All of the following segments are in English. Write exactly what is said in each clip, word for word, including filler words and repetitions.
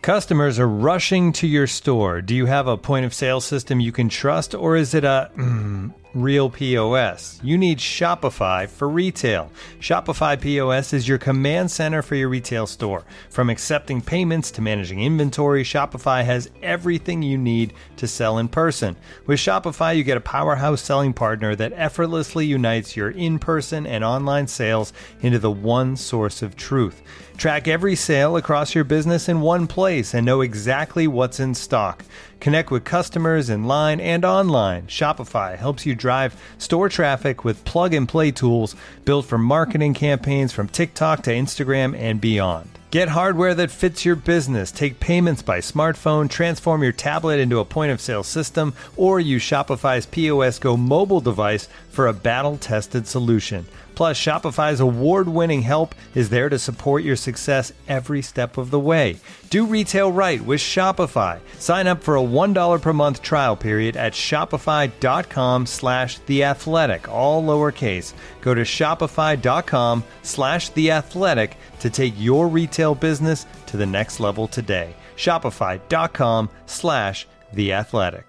Customers are rushing to your store. Do you have a point of sale system you can trust, or is it a mm, real P O S? You need Shopify for retail. Shopify P O S is your command center for your retail store. From accepting payments to managing inventory, Shopify has everything you need to sell in person. With Shopify, you get a powerhouse selling partner that effortlessly unites your in-person and online sales into the one source of truth. Track every sale across your business in one place and know exactly what's in stock. Connect with customers in line and online. Shopify helps you drive store traffic with plug-and-play tools built for marketing campaigns from TikTok to Instagram and beyond. Get hardware that fits your business. Take payments by smartphone, transform your tablet into a point-of-sale system, or use Shopify's P O S Go mobile device for a battle-tested solution. Plus, Shopify's award-winning help is there to support your success every step of the way. Do retail right with Shopify. Sign up for a one dollar per month trial period at shopify.com slash theathletic, all lowercase. Go to shopify.com slash theathletic to take your retail business to the next level today. Shopify.com slash theathletic.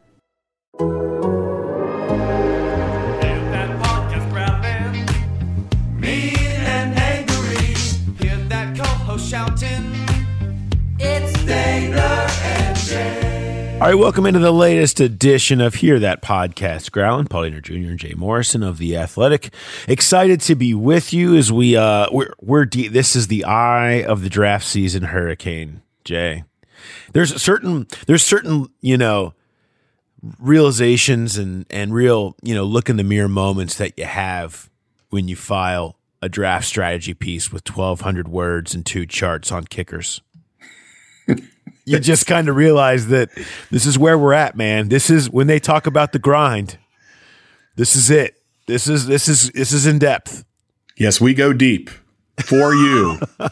Shouting, it's Dangler and Jay. All right, welcome into the latest edition of Hear That Podcast. Growlin, Paul Dehner Junior and Jay Morrison of The Athletic. Excited to be with you as we, uh, we're, we're de- this is the eye of the draft season hurricane, Jay. There's certain, there's certain, you know, realizations and, and real, you know, look in the mirror moments that you have when you file a draft strategy piece with twelve hundred words and two charts on kickers. You just kind of realize that this is where we're at, man. This is when they talk about the grind. This is it. This is this is this is in depth. Yes, we go deep for you. uh,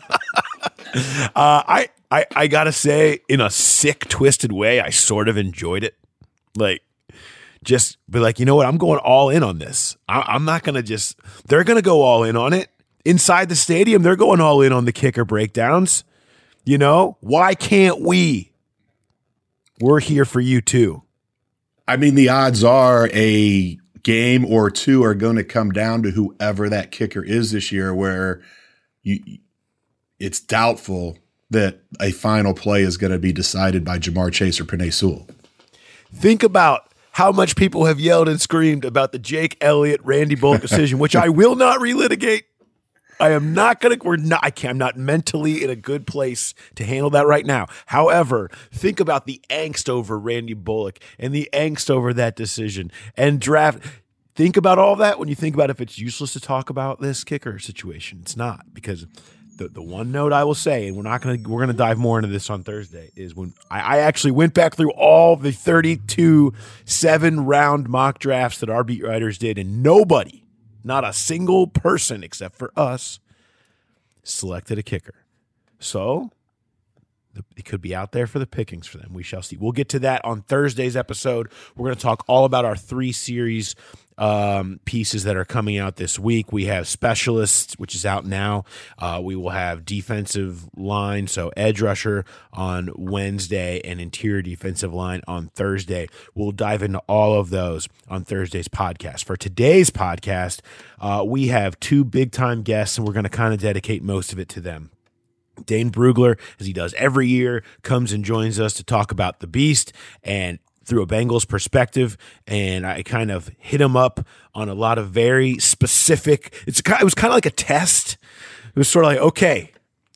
I I I gotta say, in a sick, twisted way, I sort of enjoyed it. Like, just be like, you know what? I'm going all in on this. I, I'm not going to just, they're going to go all in on it. Inside the stadium, they're going all in on the kicker breakdowns. You know, why can't we? We're here for you too. I mean, the odds are a game or two are going to come down to whoever that kicker is this year, where you, it's doubtful that a final play is going to be decided by Ja'Marr Chase or Penei Sewell. Think about how much people have yelled and screamed about the Jake Elliott, Randy Bullock decision, which I will not relitigate. I am not going to, we're not, I can't, I'm not mentally in a good place to handle that right now. However, think about the angst over Randy Bullock and the angst over that decision and draft. Think about all that when you think about if it's useless to talk about this kicker situation. It's not, because the, the one note I will say, and we're not going to, we're going to dive more into this on Thursday, is when I, I actually went back through all the thirty-two seven round mock drafts that our beat writers did, and nobody, not a single person except for us, selected a kicker. So it could be out there for the pickings for them. We shall see. We'll get to that on Thursday's episode. We're going to talk all about our three series um, pieces that are coming out this week. We have Specialists, which is out now. Uh, we will have Defensive Line, so Edge Rusher on Wednesday and Interior Defensive Line on Thursday. We'll dive into all of those on Thursday's podcast. For today's podcast, uh, we have two big-time guests, and we're going to kind of dedicate most of it to them. Dane Brugler, as he does every year, comes and joins us to talk about the Beast and through a Bengals perspective, and I kind of hit him up on a lot of very specific, it's it was kind of like a test. It was sort of like, okay,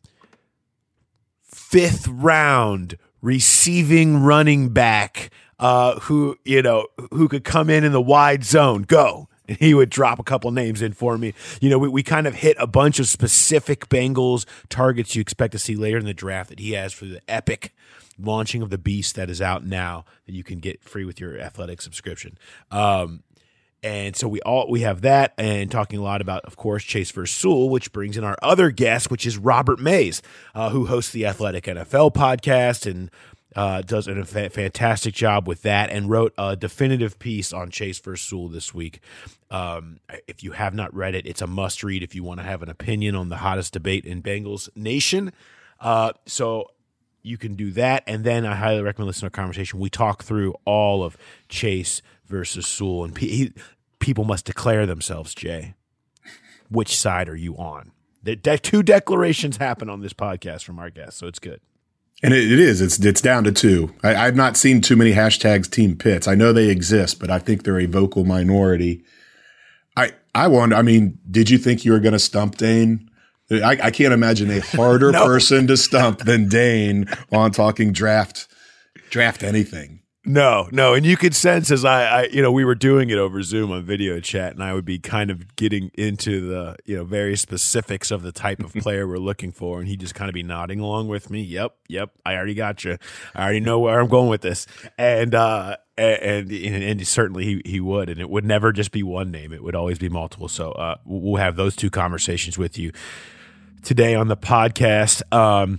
fifth round receiving running back uh, who, you know, who could come in in the wide zone, go. And he would drop a couple names in for me. You know, we, we kind of hit a bunch of specific Bengals targets you expect to see later in the draft that he has for the epic launching of the Beast that is out now that you can get free with your Athletic subscription. Um, and so we all we have that, and talking a lot about, of course, Chase versus Sewell, which brings in our other guest, which is Robert Mays, uh, who hosts the Athletic N F L podcast and Uh, does a fa- fantastic job with that, and wrote a definitive piece on Chase versus Sewell this week. Um, if you have not read it, it's a must read if you want to have an opinion on the hottest debate in Bengals Nation. Uh, so you can do that. And then I highly recommend listening to our conversation. We talk through all of Chase versus Sewell, and pe- he, people must declare themselves, Jay. Which side are you on? The de- two declarations happen on this podcast from our guests, so it's good. And it, it is. It's it's down to two. I, I've not seen too many hashtags Team Pitts. I know they exist, but I think they're a vocal minority. I I wonder. I mean, did you think you were going to stump Dane? I, I can't imagine a harder No. person to stump than Dane on talking draft draft anything. No, no, and you could sense as I, I, you know, we were doing it over Zoom on video chat, and I would be kind of getting into the, you know, very specifics of the type of player we're looking for, and he'd just kind of be nodding along with me. Yep, yep, I already got you. I already know where I'm going with this, and uh, and and, and certainly he he would, and it would never just be one name; it would always be multiple. So uh, we'll have those two conversations with you today on the podcast. Um,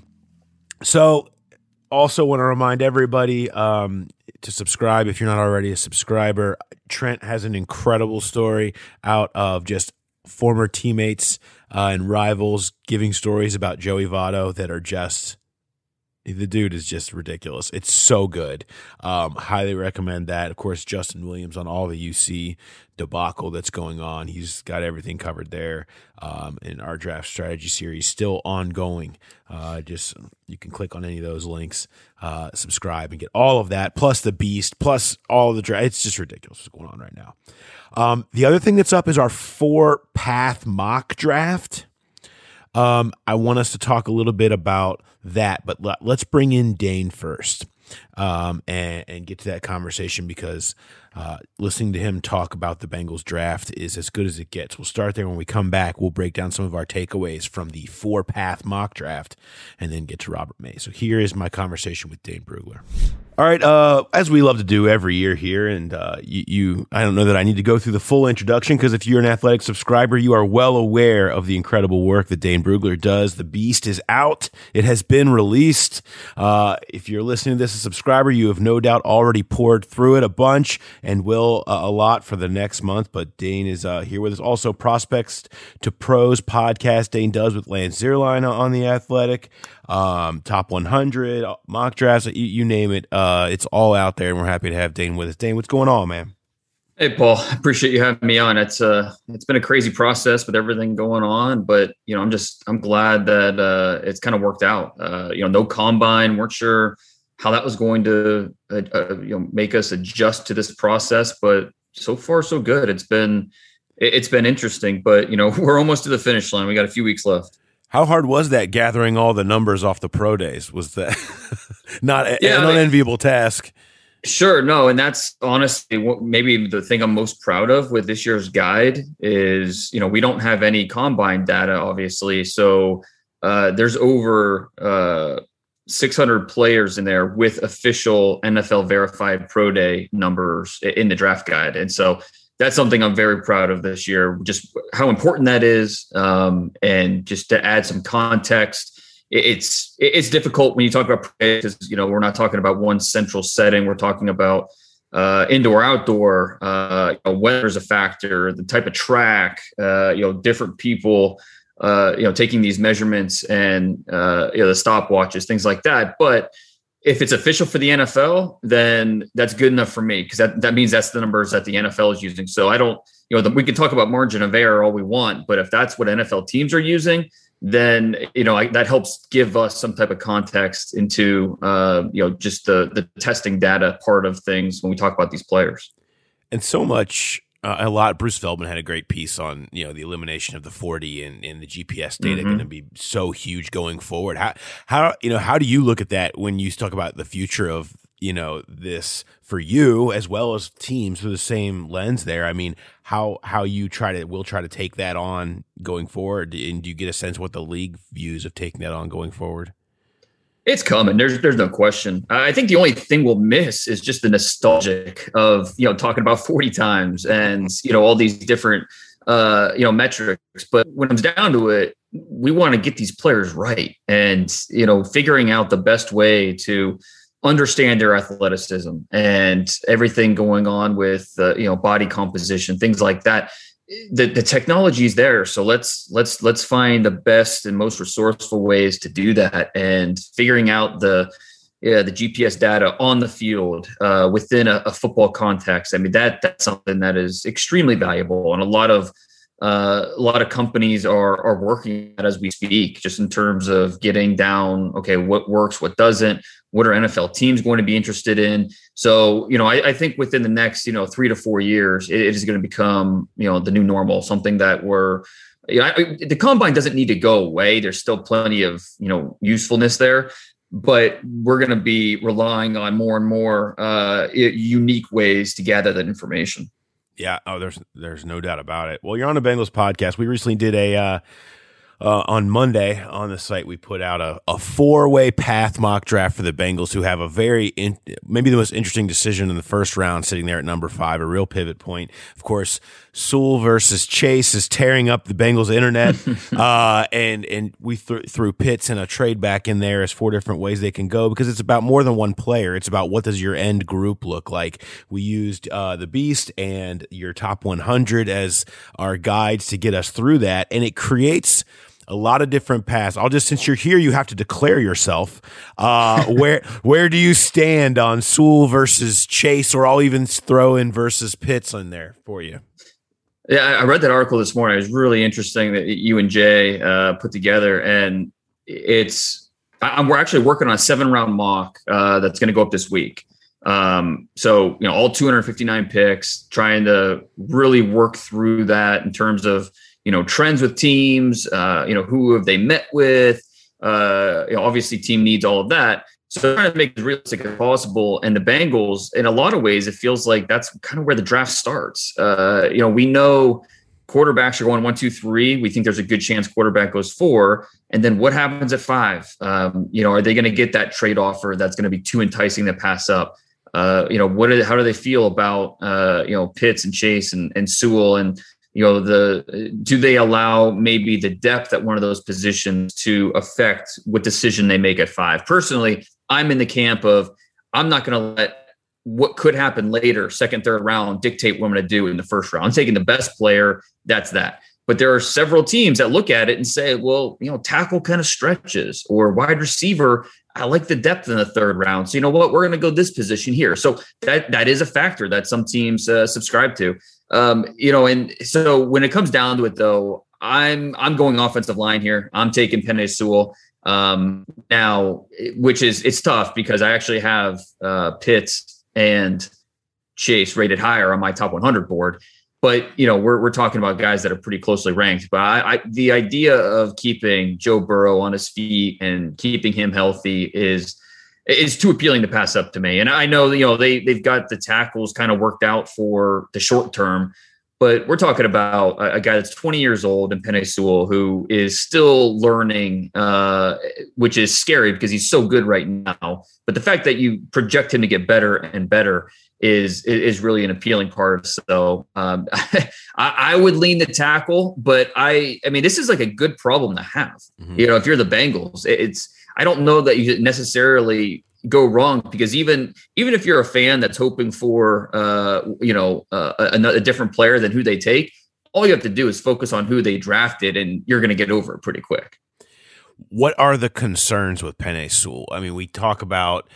so. Also want to remind everybody um, to subscribe if you're not already a subscriber. Trent has an incredible story out of just former teammates uh, and rivals giving stories about Joey Votto that are just – the dude is just ridiculous. It's so good. Um, highly recommend that. Of course, Justin Williams on all the U C debacle that's going on. He's got everything covered there. Um, and our draft strategy series still ongoing. Uh, just you can click on any of those links, uh, subscribe, and get all of that, plus the Beast, plus all of the draft. It's just ridiculous what's going on right now. Um, the other thing that's up is our four-path mock draft. Um, I want us to talk a little bit about that, but let, let's bring in Dane first um, and, and get to that conversation because uh, listening to him talk about the Bengals draft is as good as it gets. We'll start there. When we come back, we'll break down some of our takeaways from the four-path mock draft and then get to Robert May. So here is my conversation with Dane Brugler. All right, uh, as we love to do every year here, and uh, you, you, I don't know that I need to go through the full introduction because if you're an Athletic subscriber, you are well aware of the incredible work that Dane Brugler does. The Beast is out. It has been released. Uh, if you're listening to this as a subscriber, you have no doubt already poured through it a bunch and will uh, a lot for the next month, but Dane is uh, here with us. Also, Prospects to Pros podcast Dane does with Lance Zierlein on The Athletic. Um, top one hundred, mock drafts, you, you name it. Uh, it's all out there, and we're happy to have Dane with us. Dane, what's going on, man? Hey, Paul, appreciate you having me on. It's uh, it's been a crazy process with everything going on, but you know, I'm just I'm glad that uh, it's kind of worked out. Uh, you know, no combine, weren't sure how that was going to uh, uh, you know make us adjust to this process, but so far so good. It's been it, it's been interesting, but you know, we're almost to the finish line. We got a few weeks left. How hard was that gathering all the numbers off the pro days? Was that not a, yeah, an I mean, unenviable task? Sure. No. And that's honestly what maybe the thing I'm most proud of with this year's guide is, you know, we don't have any combine data, obviously. So uh, there's over uh, six hundred players in there with official N F L verified pro day numbers in the draft guide. And so that's something I'm very proud of this year, just how important that is. Um, and just to add some context, it's, it's difficult when you talk about, because, you know, we're not talking about one central setting. We're talking about uh, indoor, outdoor, uh, you know, weather's a factor, the type of track, uh, you know, different people, uh, you know, taking these measurements and, uh, you know, the stopwatches, things like that. But if it's official for the N F L, then that's good enough for me because that, that means that's the numbers that the N F L is using. So I don't, you know, the, we can talk about margin of error all we want, but if that's what N F L teams are using, then, you know, I, that helps give us some type of context into, uh, you know, just the the testing data part of things when we talk about these players. And so much, uh, a lot, Bruce Feldman had a great piece on, you know, the elimination of the forty and, and the G P S data Mm-hmm. going to be so huge going forward. How, how, you know, how do you look at that when you talk about the future of, you know, this for you as well as teams through the same lens there? I mean, how, how you try to, will try to take that on going forward. And do you get a sense of what the league views of taking that on going forward? It's coming. There's there's no question. I think the only thing we'll miss is just the nostalgic of, you know, talking about forty times and, you know, all these different, uh, you know, metrics. But when it comes down to it, we want to get these players right and, you know, figuring out the best way to understand their athleticism and everything going on with, uh, you know, body composition, things like that. the, the technology is there. So let's, let's, let's find the best and most resourceful ways to do that, and figuring out the, yeah, the G P S data on the field uh, within a, a football context. I mean, that that's something that is extremely valuable. And a lot of, uh, a lot of companies are, are working at as we speak, just in terms of getting down, okay, what works, what doesn't, what are N F L teams going to be interested in? So, you know, I, I think within the next, you know, three to four years, it, it is going to become, you know, the new normal, something that we're, you know, I, the combine doesn't need to go away. There's still plenty of, you know, usefulness there, but we're going to be relying on more and more uh, unique ways to gather that information. Yeah. Oh, there's, there's no doubt about it. Well, you're on the Bengals podcast. We recently did a, uh, Uh, on Monday on the site, we put out a, a four-way path mock draft for the Bengals, who have a very, in, maybe the most interesting decision in the first round, sitting there at number five, a real pivot point. Of course, Sewell versus Chase is tearing up the Bengals internet, uh, and and we th- threw Pitts and a trade back in there as four different ways they can go, because it's about more than one player. It's about what does your end group look like. We used uh, the Beast and your top one hundred as our guides to get us through that, and it creates a lot of different paths. I'll just, since you're here, you have to declare yourself. Uh, where where do you stand on Sewell versus Chase, or I'll even throw in versus Pitts in there for you? Yeah, I read that article this morning. It was really interesting that you and Jay uh, put together, and it's I'm, we're actually working on a seven round mock uh, that's going to go up this week. Um, so you know, all two hundred fifty-nine picks, trying to really work through that in terms of, you know, trends with teams, uh, you know, who have they met with? Uh, you know, obviously team needs all of that. So trying to make it as realistic as possible. And the Bengals, in a lot of ways, it feels like that's kind of where the draft starts. Uh, you know, we know quarterbacks are going one, two, three. We think there's a good chance quarterback goes four. And then what happens at five? Um, you know, are they going to get that trade offer that's going to be too enticing to pass up? Uh, you know, what? Are, how do they feel about, uh, you know, Pitts and Chase and, and Sewell, and, you know, the, do they allow maybe the depth at one of those positions to affect what decision they make at five? Personally, I'm in the camp of, I'm not going to let what could happen later, second, third round, dictate what I'm going to do in the first round. I'm taking the best player. That's that. But there are several teams that look at it and say, well, you know, tackle kind of stretches, or wide receiver, I like the depth in the third round. So you know what, we're going to go this position here. So that that is a factor that some teams uh, subscribe to. Um, you know, and so when it comes down to it, though, I'm I'm going offensive line here. I'm taking Penei Sewell um, now, which is it's tough because I actually have uh, Pitts and Chase rated higher on my top one hundred board. But, you know, we're we're talking about guys that are pretty closely ranked. But I, I, the idea of keeping Joe Burrow on his feet and keeping him healthy is is too appealing to pass up to me. And I know, you know, they they've got the tackles kind of worked out for the short term. But we're talking about a, a guy that's twenty years old in Penei Sewell, who is still learning, uh, which is scary because he's so good right now. But the fact that you project him to get better and better is is really an appealing part. So um, I, I would lean the tackle, but I I mean, this is like a good problem to have. Mm-hmm. You know, if you're the Bengals, it's I don't know that you necessarily go wrong, because even even if you're a fan that's hoping for uh, you know uh, a, a different player than who they take, all you have to do is focus on who they drafted, and you're going to get over it pretty quick. What are the concerns with Penei Sewell? I mean, we talk about,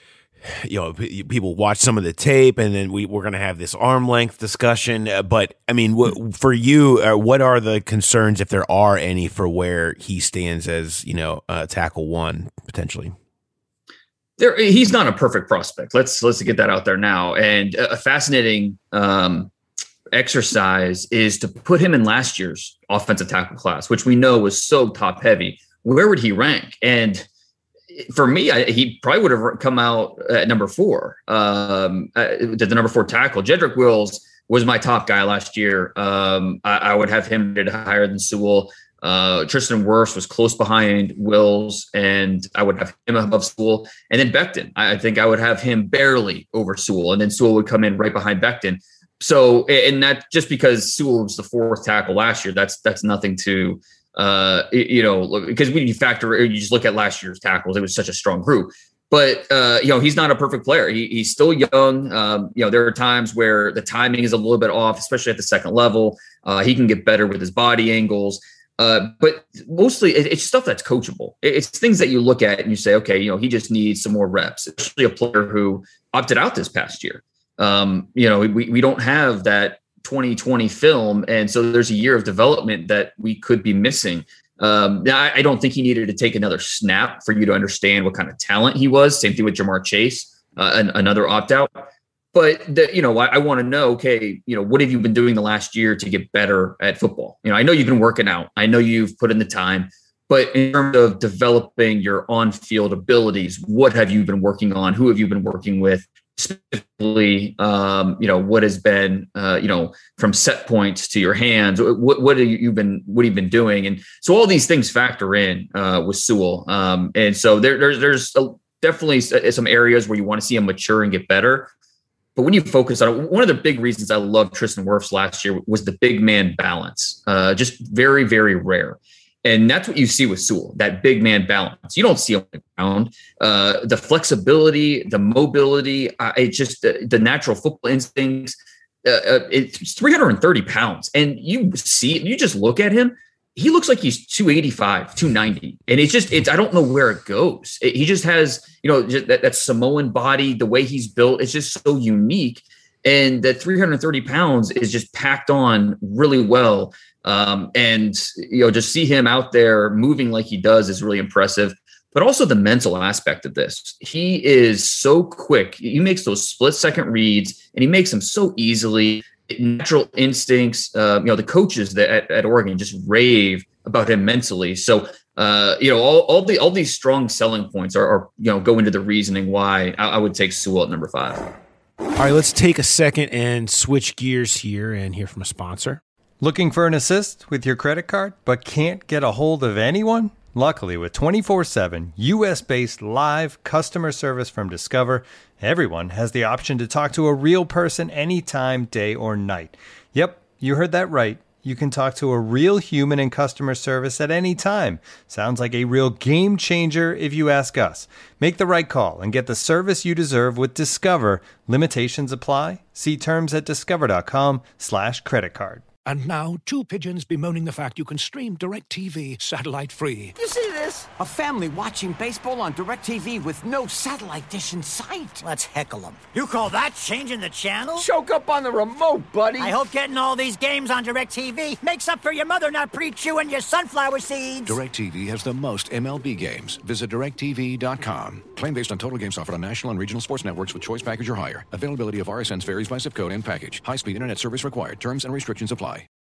you know, people watch some of the tape, and then we, we're going to have this arm length discussion. Uh, but I mean, w- for you, uh, what are the concerns, if there are any, for where he stands as, you know, uh, tackle one potentially? There, he's not a perfect prospect. Let's let's get that out there now. And a fascinating um, exercise is to put him in last year's offensive tackle class, which we know was so top heavy. Where would he rank? And for me, I, he probably would have come out at number four, um, uh, the number four tackle. Jedrick Wills was my top guy last year. Um, I, I would have him rated higher than Sewell. Uh, Tristan Wirfs was close behind Wills, and I would have him above Sewell. And then Becton, I, I think I would have him barely over Sewell, and then Sewell would come in right behind Becton. So, and that just because Sewell was the fourth tackle last year, that's that's nothing to. Uh, you know, because when you factor, you just look at last year's tackles, it was such a strong group. But, uh, you know, he's not a perfect player. He, he's still young. Um, you know, there are times where the timing is a little bit off, especially at the second level. Uh, he can get better with his body angles. Uh, but mostly it, it's stuff that's coachable. It, it's things that you look at and you say, okay, you know, he just needs some more reps, especially a player who opted out this past year. Um, you know, we, we don't have that twenty twenty film. And so there's a year of development that we could be missing. Um, I, I don't think he needed to take another snap for you to understand what kind of talent he was. Same thing with Jamar Chase, uh, an, another opt-out. But, the, you know, I, I want to know, okay, you know, what have you been doing the last year to get better at football? You know, I know you've been working out. I know you've put in the time. But in terms of developing your on-field abilities, what have you been working on? Who have you been working with? Specifically, um, you know, what has been, uh, you know, from set points to your hands, what, what have you been, what have you been doing? And so all these things factor in uh, with Sewell. Um, and so there, there's, there's a, definitely some areas where you want to see him mature and get better. But when you focus on it, one of the big reasons I loved Tristan Wirfs last year was the big man balance, uh, just very, very rare. And that's what you see with Sewell, that big man balance. You don't see on the ground. Uh, the flexibility, the mobility, uh, it's just the, the natural football instincts. Uh, uh, it's three hundred thirty pounds. And you see, you just look at him, he looks like he's two eighty-five, two ninety. And it's just, it's, I don't know where it goes. It, he just has, you know, just that, that Samoan body, the way he's built, it's just so unique. And that three hundred thirty pounds is just packed on really well. Um, and, you know, just see him out there moving like he does is really impressive, but also the mental aspect of this. He is so quick. He makes those split second reads and he makes them so easily. Natural instincts. Uh, you know, the coaches that at, at Oregon just rave about him mentally. So, uh, you know, all, all the, all these strong selling points are, are, you know, go into the reasoning why I, I would take Sewell at number five. All right, let's take a second and switch gears here and hear from a sponsor. Looking for an assist with your credit card, but can't get a hold of anyone? Luckily, with twenty-four seven U S-based live customer service from Discover, everyone has the option to talk to a real person anytime, day or night. Yep, you heard that right. You can talk to a real human in customer service at any time. Sounds like a real game changer if you ask us. Make the right call and get the service you deserve with Discover. Limitations apply. See terms at discover.com slash credit card. And now, two pigeons bemoaning the fact you can stream DirecTV satellite-free. You see this? A family watching baseball on DirecTV with no satellite dish in sight. Let's heckle them. You call that changing the channel? Choke up on the remote, buddy. I hope getting all these games on DirecTV makes up for your mother not pre-chewing your sunflower seeds. DirecTV has the most M L B games. Visit direct T V dot com. Claim based on total games offered on national and regional sports networks with choice package or higher. Availability of R S Ns varies by zip code and package. High-speed internet service required. Terms and restrictions apply.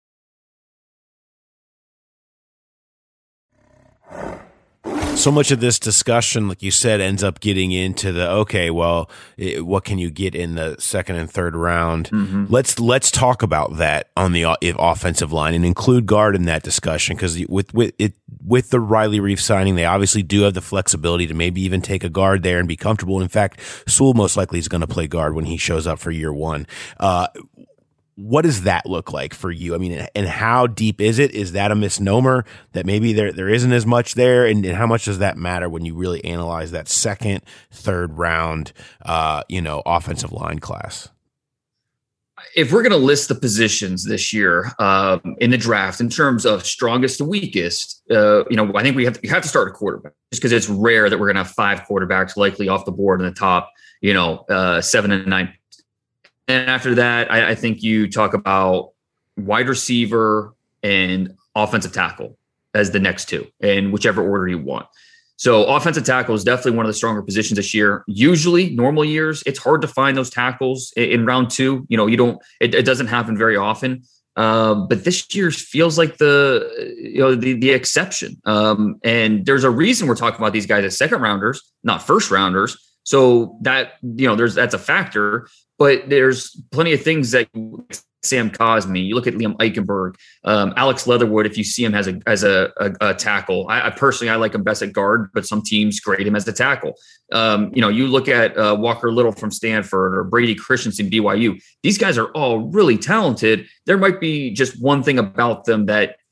So much of this discussion, like you said, ends up getting into the, okay, well, it, what can you get in the second and third round? Mm-hmm. Let's let's talk about that on the if offensive line and include guard in that discussion, because with with it with the Riley Reiff signing, they obviously do have the flexibility to maybe even take a guard there and be comfortable. And in fact, Sewell most likely is going to play guard when he shows up for year one. Uh, What does that look like for you? I mean, and how deep is it? Is that a misnomer that maybe there there isn't as much there? And, and how much does that matter when you really analyze that second, third round, uh, you know, offensive line class? If we're going to list the positions this year um, in the draft in terms of strongest to weakest, uh, you know, I think we have to, you have to start a quarterback, just because it's rare that we're going to have five quarterbacks likely off the board in the top, you know, uh, seven and nine. And after that, I, I think you talk about wide receiver and offensive tackle as the next two, in whichever order you want. So offensive tackle is definitely one of the stronger positions this year. Usually, normal years, it's hard to find those tackles in, in round two. You know, you don't. It, it doesn't happen very often. Um, but this year feels like the you know the the exception. Um, and there's a reason we're talking about these guys as second rounders, not first rounders. So that you know, there's that's a factor. But there's plenty of things that Sam Cosmi, you look at Liam Eichenberg, um, Alex Leatherwood, if you see him as a as a, a, a tackle. I, I personally, I like him best at guard, but some teams grade him as the tackle. Um, you know, you look at uh, Walker Little from Stanford or Brady Christensen, B Y U. These guys are all really talented. There might be just one thing about them that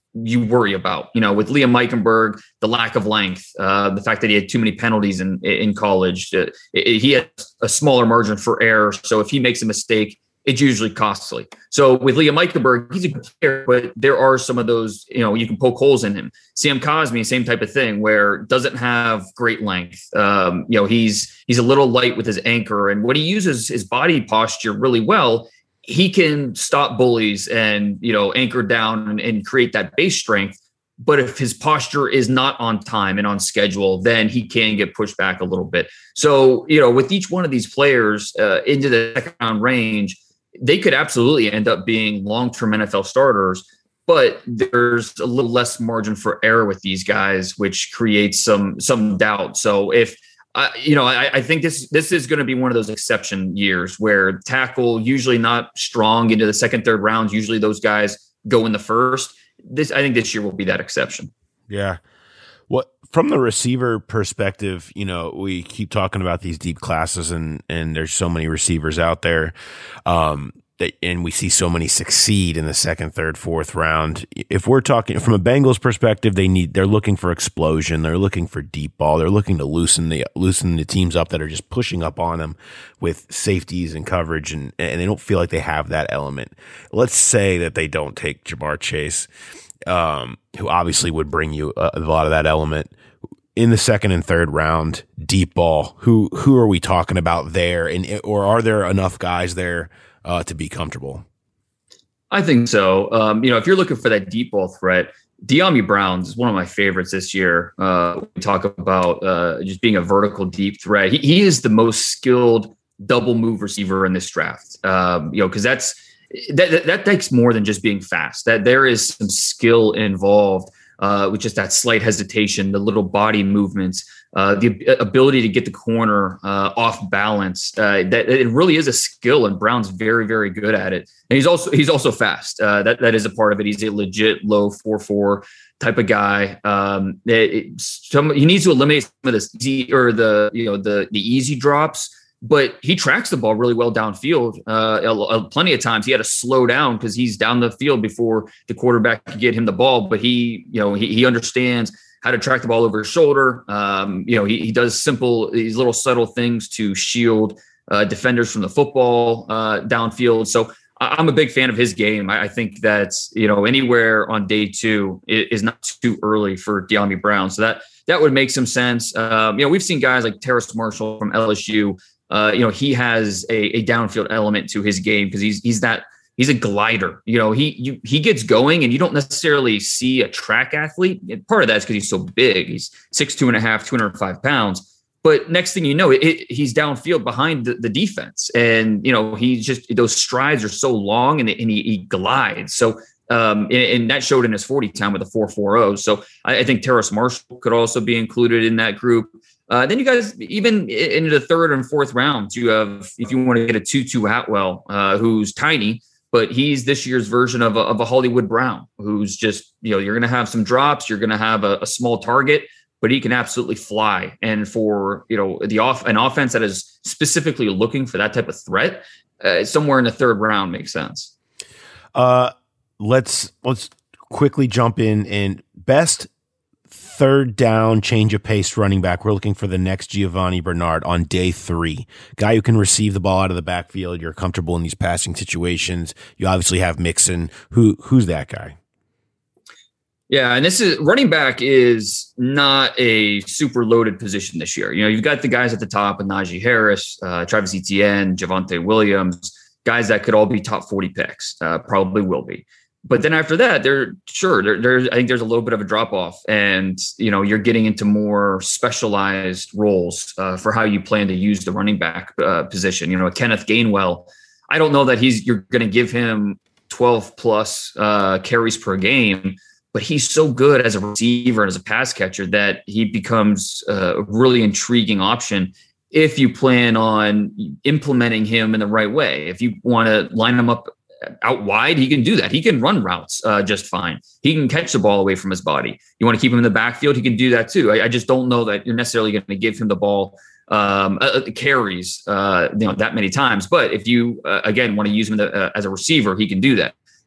you worry about. You know, with Liam Eichenberg, the lack of length, uh, the fact that he had too many penalties in in college, uh, it, he had a smaller margin for error. So if he makes a mistake, it's usually costly. So with Liam Eichenberg, he's a good player, but there are some of those, you know, you can poke holes in him. Sam Cosmi, same type of thing, where doesn't have great length. Um, you know, he's he's a little light with his anchor, and when he uses his body posture really well, he can stop bullies and, you know, anchor down and, and create that base strength. But if his posture is not on time and on schedule, then he can get pushed back a little bit. So, you know, with each one of these players uh, into the second round range, they could absolutely end up being long-term N F L starters, but there's a little less margin for error with these guys, which creates some some doubt. So if Uh, you know, I, I think this this is going to be one of those exception years where tackle usually not strong into the second, third rounds. Usually those guys go in the first. This I think this year will be that exception. Yeah. What from the receiver perspective, you know, we keep talking about these deep classes, and and there's so many receivers out there. Um, that, and we see so many succeed in the second, third, fourth round. If we're talking from a Bengals perspective, they need, they're looking for explosion. They're looking for deep ball. They're looking to loosen the, loosen the teams up that are just pushing up on them with safeties and coverage. And, and they don't feel like they have that element. Let's say that they don't take Jamar Chase, um, who obviously would bring you a, a lot of that element in the second and third round, deep ball. Who, who are we talking about there? And, or are there enough guys there Uh, to be comfortable? I think so. Um, you know, if you're looking for that deep ball threat, De'Ami Brown is one of my favorites this year. Uh, we talk about uh, just being a vertical deep threat. He, he is the most skilled double move receiver in this draft. Um, you know, because that's that, that that takes more than just being fast. That there is some skill involved uh, with just that slight hesitation, the little body movements. Uh, the ability to get the corner uh, off balance, uh, that it really is a skill, and Brown's very, very good at it. And he's also he's also fast. Uh, that that is a part of it. He's a legit low four four type of guy. Um, it, it, some he needs to eliminate some of the easy or the you know the the easy drops, but he tracks the ball really well downfield. Uh, plenty of times he had to slow down because he's down the field before the quarterback could get him the ball. But he you know he, he understands how to track the ball over his shoulder. Um, you know, he, he does simple, these little subtle things to shield uh, defenders from the football uh, downfield. So I, I'm a big fan of his game. I, I think that, you know, anywhere on day two is, is not too early for De'Ami Brown. So that, that would make some sense. Um, you know, we've seen guys like Terrace Marshall from L S U. Uh, you know, he has a, a downfield element to his game because he's, he's that, he's a glider. You know, he you, he gets going, and you don't necessarily see a track athlete. And part of that is because he's so big. He's six two and a half, two hundred five pounds. But next thing you know, it, it, he's downfield behind the, the defense, and you know he's just those strides are so long, and, and he, he glides. So um, and, and that showed in his forty time with a four forty. So I, I think Terrace Marshall could also be included in that group. Uh, then you guys, even into the third and fourth rounds, you have, if you want to get a Tutu Atwell, uh, who's tiny, but he's this year's version of a, of a Hollywood Brown, who's just, you know, you're going to have some drops. You're going to have a, a small target, but he can absolutely fly. And for, you know, the off an offense that is specifically looking for that type of threat, uh, somewhere in the third round makes sense. Uh, let's, let's quickly jump in and best third down change of pace running back. We're looking for the next Giovanni Bernard on day three. Guy who can receive the ball out of the backfield. You're comfortable in these passing situations. You obviously have Mixon. Who who's that guy? Yeah, and this is running back is not a super loaded position this year. You know, you've got the guys at the top, Najee Harris, uh, Travis Etienne, Javonte Williams, guys that could all be top forty picks. Uh, probably will be. But then after that, they're sure there, there's, I think there's a little bit of a drop off, and, you know, you're getting into more specialized roles uh, for how you plan to use the running back uh, position. You know, Kenneth Gainwell, I don't know that he's, you're going to give him twelve plus uh, carries per game, but he's so good as a receiver and as a pass catcher that he becomes a really intriguing option if you plan on implementing him in the right way. If you want to line him up out wide, he can do that. He can run routes uh, just fine. He can catch the ball away from his body. You want to keep him in the backfield, he can do that too. I, I just don't know that you're necessarily going to give him the ball um, uh, carries uh, you know that many times. But if you uh, again want to use him the, uh, as a receiver, he can do that.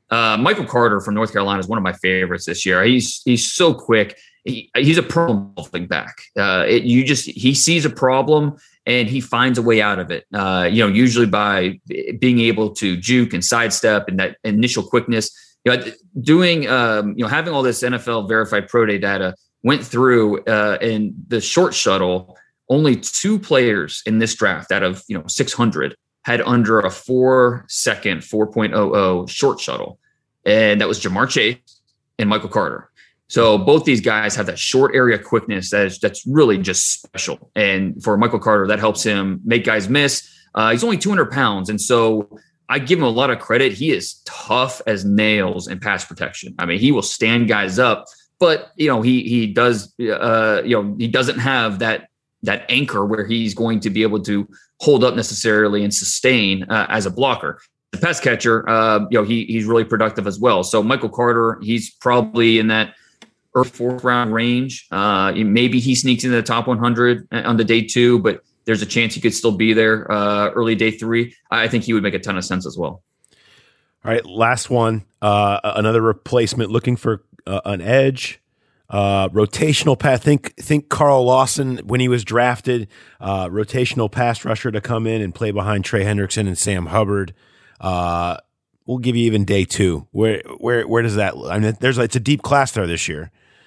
Uh, Michael Carter from North Carolina is one of my favorites this year. He's he's so quick. He, he's a problem back. Uh, it, you just he sees a problem and he finds a way out of it. Uh, you know, usually by being able to juke and sidestep and that initial quickness. You know, doing um, you know having all this N F L verified pro day data went through uh, in the short shuttle. Only two players in this draft out of you know six hundred had under a four second four point oh oh short shuttle. And that was Jamar Chase and Michael Carter. So both these guys have that short area quickness that is that's really just special. And for Michael Carter, that helps him make guys miss. Uh, he's only two hundred pounds. And so I give him a lot of credit. He is tough as nails in pass protection. I mean, he will stand guys up, but you know, he, he does, uh, you know, he doesn't have that, that anchor where he's going to be able to hold up necessarily and sustain uh, as a blocker. The pass catcher, uh, you know, he he's really productive as well. So Michael Carter, he's probably in that early fourth round range. Uh, maybe he sneaks into the top one hundred on the day two, but there's a chance he could still be there uh, early day three. I think he would make a ton of sense as well. All right, last one. Uh, another replacement looking for uh, an edge. Uh, rotational pass. Think think Carl Lawson when he was drafted. Uh, rotational pass rusher to come in and play behind Trey Hendrickson and Sam Hubbard. Uh, we'll give you even day two. Where where where does that? I mean, there's it's a deep class there this year.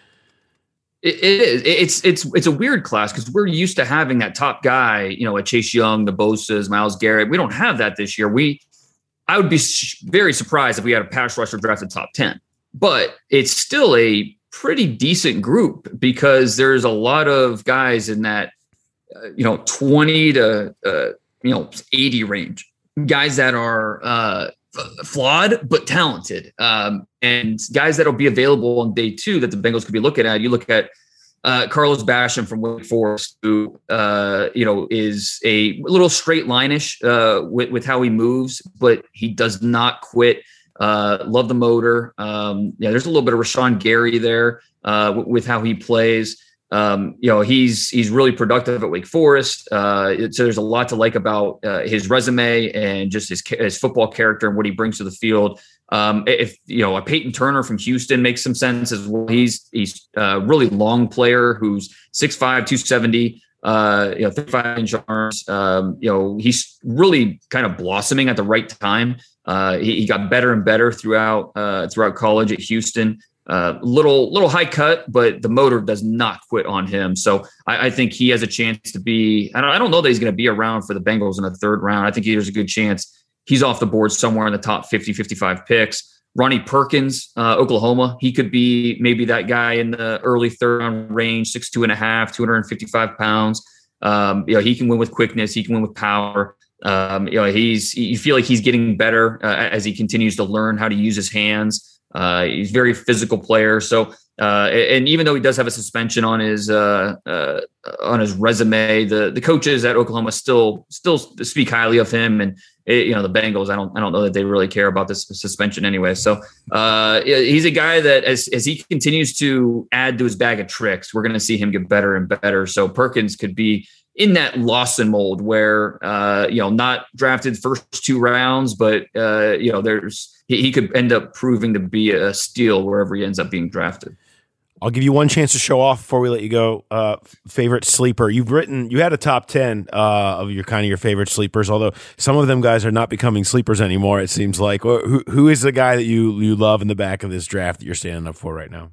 It, it is. It's it's it's a weird class because we're used to having that top guy. You know, a Chase Young, the Bosa's, Myles Garrett. We don't have that this year. We, I would be sh- very surprised if we had a pass rusher drafted top ten. But it's still a pretty decent group because there's a lot of guys in that, uh, you know, twenty to uh, you know eighty range. Guys that are uh, flawed but talented, um, and guys that'll be available on day two that the Bengals could be looking at. You look at uh, Carlos Basham from Wake Forest, who uh, you know is a little straight line-ish uh, with, with how he moves, but he does not quit. Uh, love the motor. Um, yeah, there's a little bit of Rashawn Gary there uh, w- with how he plays. Um, you know, he's he's really productive at Wake Forest. Uh, so there's a lot to like about uh, his resume and just his his football character and what he brings to the field. Um, if you know, a Peyton Turner from Houston makes some sense as well. He's he's a really long player who's six five, two seventy. Uh, you know, thirty-five inch arms. Um, you know, he's really kind of blossoming at the right time. Uh, he, he got better and better throughout uh, throughout college at Houston. Uh, little little high cut, but the motor does not quit on him. So I, I think he has a chance to be. I don't, I don't know that he's going to be around for the Bengals in the third round. I think there's a good chance he's off the board somewhere in the top fifty, fifty-five picks. Ronnie Perkins, uh, Oklahoma, he could be maybe that guy in the early third round range, six two and a half, two hundred fifty-five pounds. Um, you know, he can win with quickness. He can win with power. Um, you know, he's you feel like he's getting better uh, as he continues to learn how to use his hands. Uh, he's a very physical player. So, uh, and even though he does have a suspension on his uh, uh, on his resume, the the coaches at Oklahoma still still speak highly of him. And it, you know, the Bengals, I don't I don't know that they really care about this suspension anyway. So, uh, he's a guy that as as he continues to add to his bag of tricks, we're going to see him get better and better. So Perkins could be in that Lawson mold where, uh, you know, not drafted first two rounds, but, uh, you know, there's he, he could end up proving to be a steal wherever he ends up being drafted. I'll give you one chance to show off before we let you go. Uh, favorite sleeper. You've written, you had a top ten uh, of your kind of your favorite sleepers, although some of them guys are not becoming sleepers anymore, it seems like. Who, who is the guy that you, you love in the back of this draft that you're standing up for right now?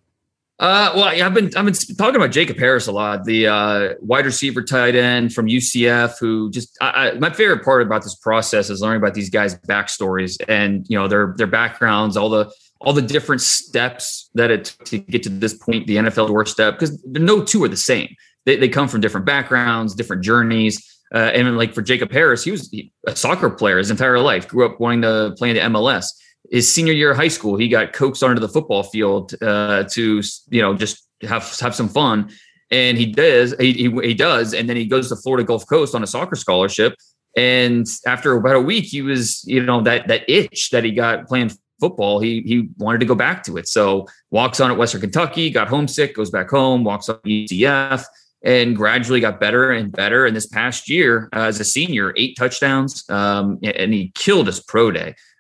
Uh, well, I've been I've been talking about Jacob Harris a lot, the uh, wide receiver tight end from U C F. Who just I, I, my favorite part about this process is learning about these guys' backstories and you know their their backgrounds, all the all the different steps that it took to get to this point, the N F L doorstep, because no two are the same. They they come from different backgrounds, different journeys. Uh, and like for Jacob Harris, he was a soccer player his entire life. Grew up wanting to play in the M L S. His senior year of high school, he got coaxed onto the football field uh, to, you know, just have have some fun, and he does. He, he he does, and then he goes to Florida Gulf Coast on a soccer scholarship. And after about a week, he was, you know, that that itch that he got playing football, he he wanted to go back to it. So walks on at Western Kentucky, got homesick, goes back home, walks on U C F, and gradually got better and better. And this past year, uh, as a senior, eight touchdowns, um, and he killed his pro day.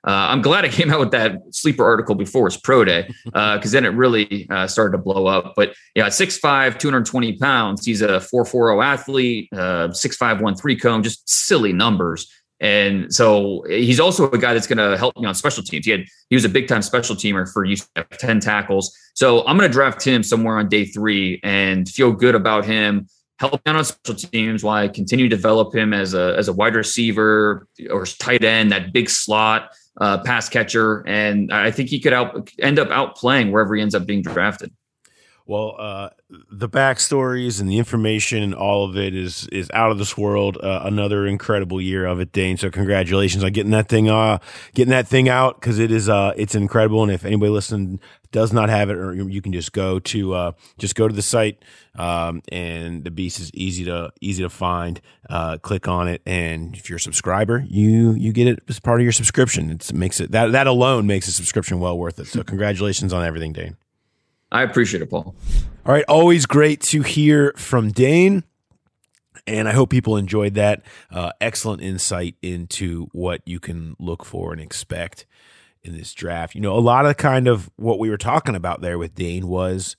Uh, I'm glad I came out with that sleeper article before his pro day, because uh, then it really uh, started to blow up. But yeah, six five, two hundred twenty pounds. He's a four forty athlete, uh, six five, one three cone, just silly numbers. And so he's also a guy that's going to help me on special teams. He had he was a big time special teamer for U C F, ten tackles. So I'm going to draft him somewhere on day three and feel good about him. Help out on special teams while I continue to develop him as a as a wide receiver or tight end, that big slot uh, pass catcher, and I think he could out end up outplaying wherever he ends up being drafted. Well, uh, the backstories and the information and all of it is is out of this world. Uh, another incredible year of it, Dane. So congratulations on getting that thing uh getting that thing out, because it is uh it's incredible. And if anybody listening does not have it, or you can just go to uh just go to the site, um and the beast is easy to easy to find. Uh, click on it, and if you're a subscriber, you you get it as part of your subscription. It makes it that that alone makes a subscription well worth it. So congratulations on everything, Dane. I appreciate it, Paul. All right. Always great to hear from Dane. And I hope people enjoyed that. Uh, excellent insight into what you can look for and expect in this draft. You know, a lot of kind of what we were talking about there with Dane was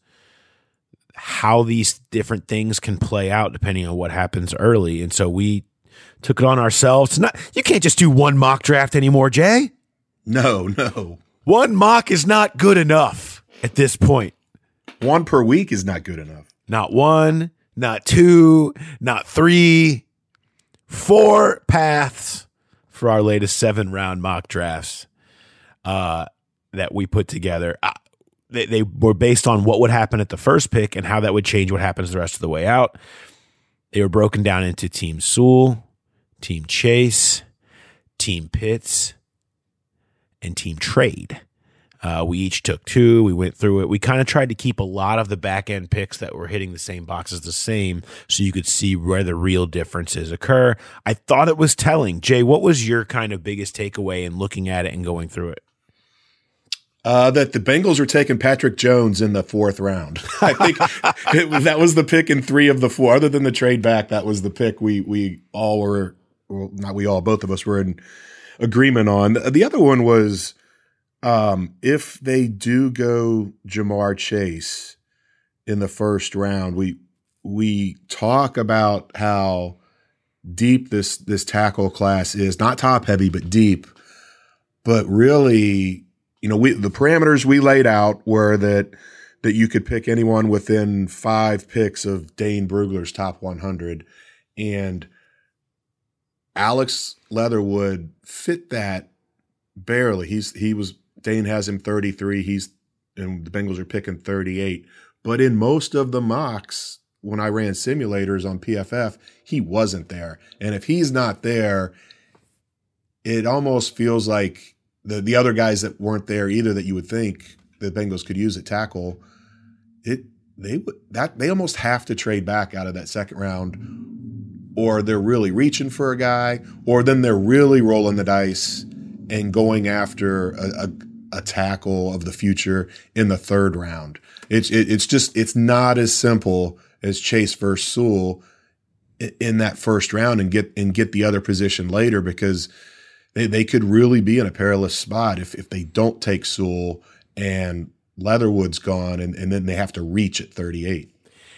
how these different things can play out depending on what happens early. And so we took it on ourselves. Not, you can't just do one mock draft anymore, Jay. No, no. One mock is not good enough at this point. One per week is not good enough. Not one, not two, not three, four paths for our latest seven round mock drafts uh, that we put together. Uh, they, they were based on what would happen at the first pick and how that would change what happens the rest of the way out. They were broken down into Team Sewell, Team Chase, Team Pitts, and Team Trade. Uh, we each took two. We went through it. We kind of tried to keep a lot of the back end picks that were hitting the same boxes the same, so you could see where the real differences occur. I thought it was telling. Jay, what was your kind of biggest takeaway in looking at it and going through it? Uh, that the Bengals are taking Patrick Jones in the fourth round. I think it, that was the pick in three of the four. Other than the trade back, that was the pick we we all were, well, not we all, both of us were in agreement on. The other one was, Um, if they do go Jamar Chase in the first round, we we talk about how deep this this tackle class is, not top heavy, but deep. But really, you know, we the parameters we laid out were that that you could pick anyone within five picks of Dane Brugler's top one hundred, and Alex Leatherwood fit that barely. He's he was. Dane has him thirty-three. He's and the Bengals are picking thirty-eight. But in most of the mocks, when I ran simulators on P F F, he wasn't there. And if he's not there, it almost feels like the the other guys that weren't there either that you would think the Bengals could use at tackle, it they would that they almost have to trade back out of that second round, or they're really reaching for a guy, or then they're really rolling the dice and going after a, a a tackle of the future in the third round. It's it, it's just it's not as simple as Chase versus Sewell in that first round and get and get the other position later, because they, they could really be in a perilous spot if if they don't take Sewell and Leatherwood's gone and, and then they have to reach at thirty-eight.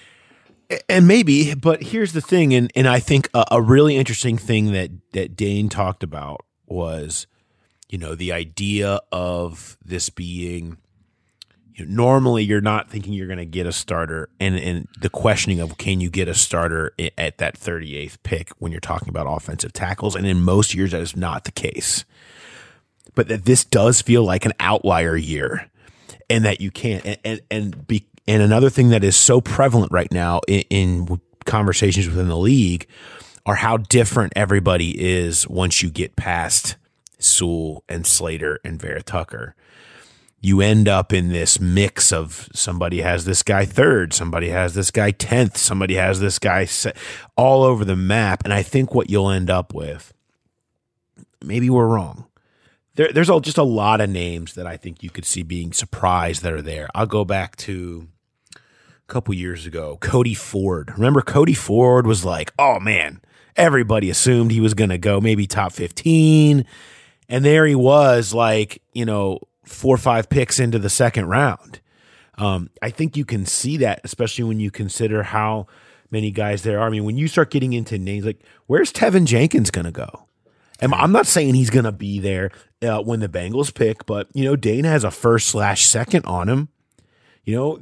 And maybe, but here's the thing, and and I think a, a really interesting thing that that Dane talked about was, you know, the idea of this being, you know, normally you're not thinking you're going to get a starter, and, and the questioning of can you get a starter at that thirty-eighth pick when you're talking about offensive tackles, and in most years that is not the case. But that this does feel like an outlier year, and that you can't, and and, and be, and another thing that is so prevalent right now in, in conversations within the league are how different everybody is once you get past Sewell and Slater and Vera Tucker. You end up in this mix of somebody has this guy third, somebody has this guy tenth, somebody has this guy set, all over the map. And I think what you'll end up with, maybe we're wrong. There, there's all, just a lot of names that I think you could see being surprised that are there. I'll go back to a couple years ago, Cody Ford. Remember, Cody Ford was like, oh man, everybody assumed he was going to go maybe top fifteen. And there he was, like, you know, four or five picks into the second round. Um, I think you can see that, especially when you consider how many guys there are. I mean, when you start getting into names, like, where's Tevin Jenkins going to go? And I'm not saying he's going to be there uh, when the Bengals pick, but, you know, Dane has a first slash second on him. You know,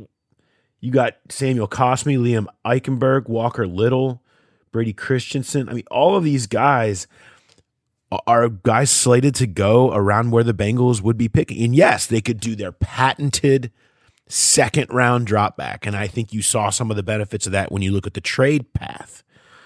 you got Samuel Cosme, Liam Eichenberg, Walker Little, Brady Christensen. I mean, all of these guys are guys slated to go around where the Bengals would be picking. And yes, they could do their patented second round drop back. And I think you saw some of the benefits of that when you look at the trade path.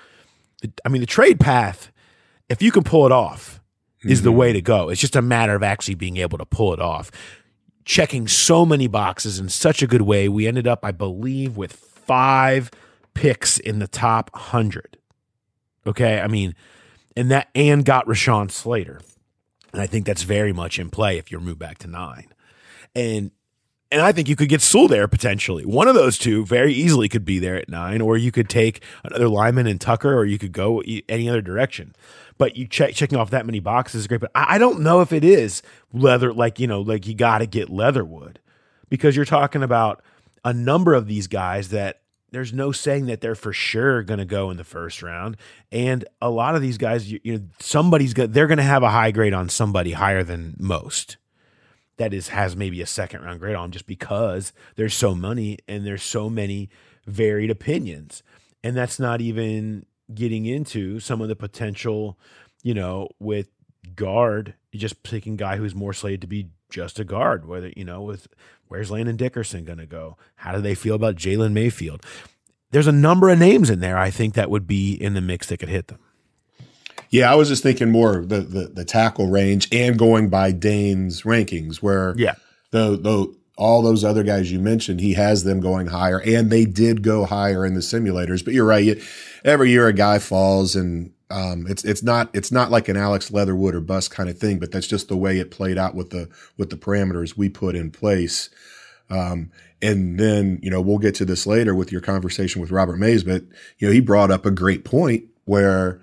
I mean, the trade path, if you can pull it off, is mm-hmm. the way to go. It's just a matter of actually being able to pull it off. Checking so many boxes in such a good way. We ended up, I believe, with five picks in the top one hundred. Okay? I mean, and that and got Rashawn Slater. And I think that's very much in play if you're moved back to nine. And and I think you could get Sewell there potentially. One of those two very easily could be there at nine, or you could take another lineman in Tucker, or you could go any other direction. But you check checking off that many boxes is great. But I, I don't know if it is leather, like, you know, like you got to get Leatherwood, because you're talking about a number of these guys that there's no saying that they're for sure going to go in the first round. And a lot of these guys, you, you know, somebody's got, they're going to have a high grade on somebody higher than most. That is, has maybe a second round grade on, just because there's so many and there's so many varied opinions. And that's not even getting into some of the potential, you know, with guard, just picking a guy who's more slated to be just a guard, whether, you know, with where's Landon Dickerson going to go? How do they feel about Jalen Mayfield? There's a number of names in there, I think, that would be in the mix that could hit them. Yeah, I was just thinking more the the, the tackle range and going by Dane's rankings, where yeah, the the all those other guys you mentioned, he has them going higher, and they did go higher in the simulators. But you're right, you, every year a guy falls, and um, it's it's not it's not like an Alex Leatherwood or bust kind of thing, but that's just the way it played out with the with the parameters we put in place. Um, and then, you know, we'll get to this later with your conversation with Robert Mays, but, you know, he brought up a great point where,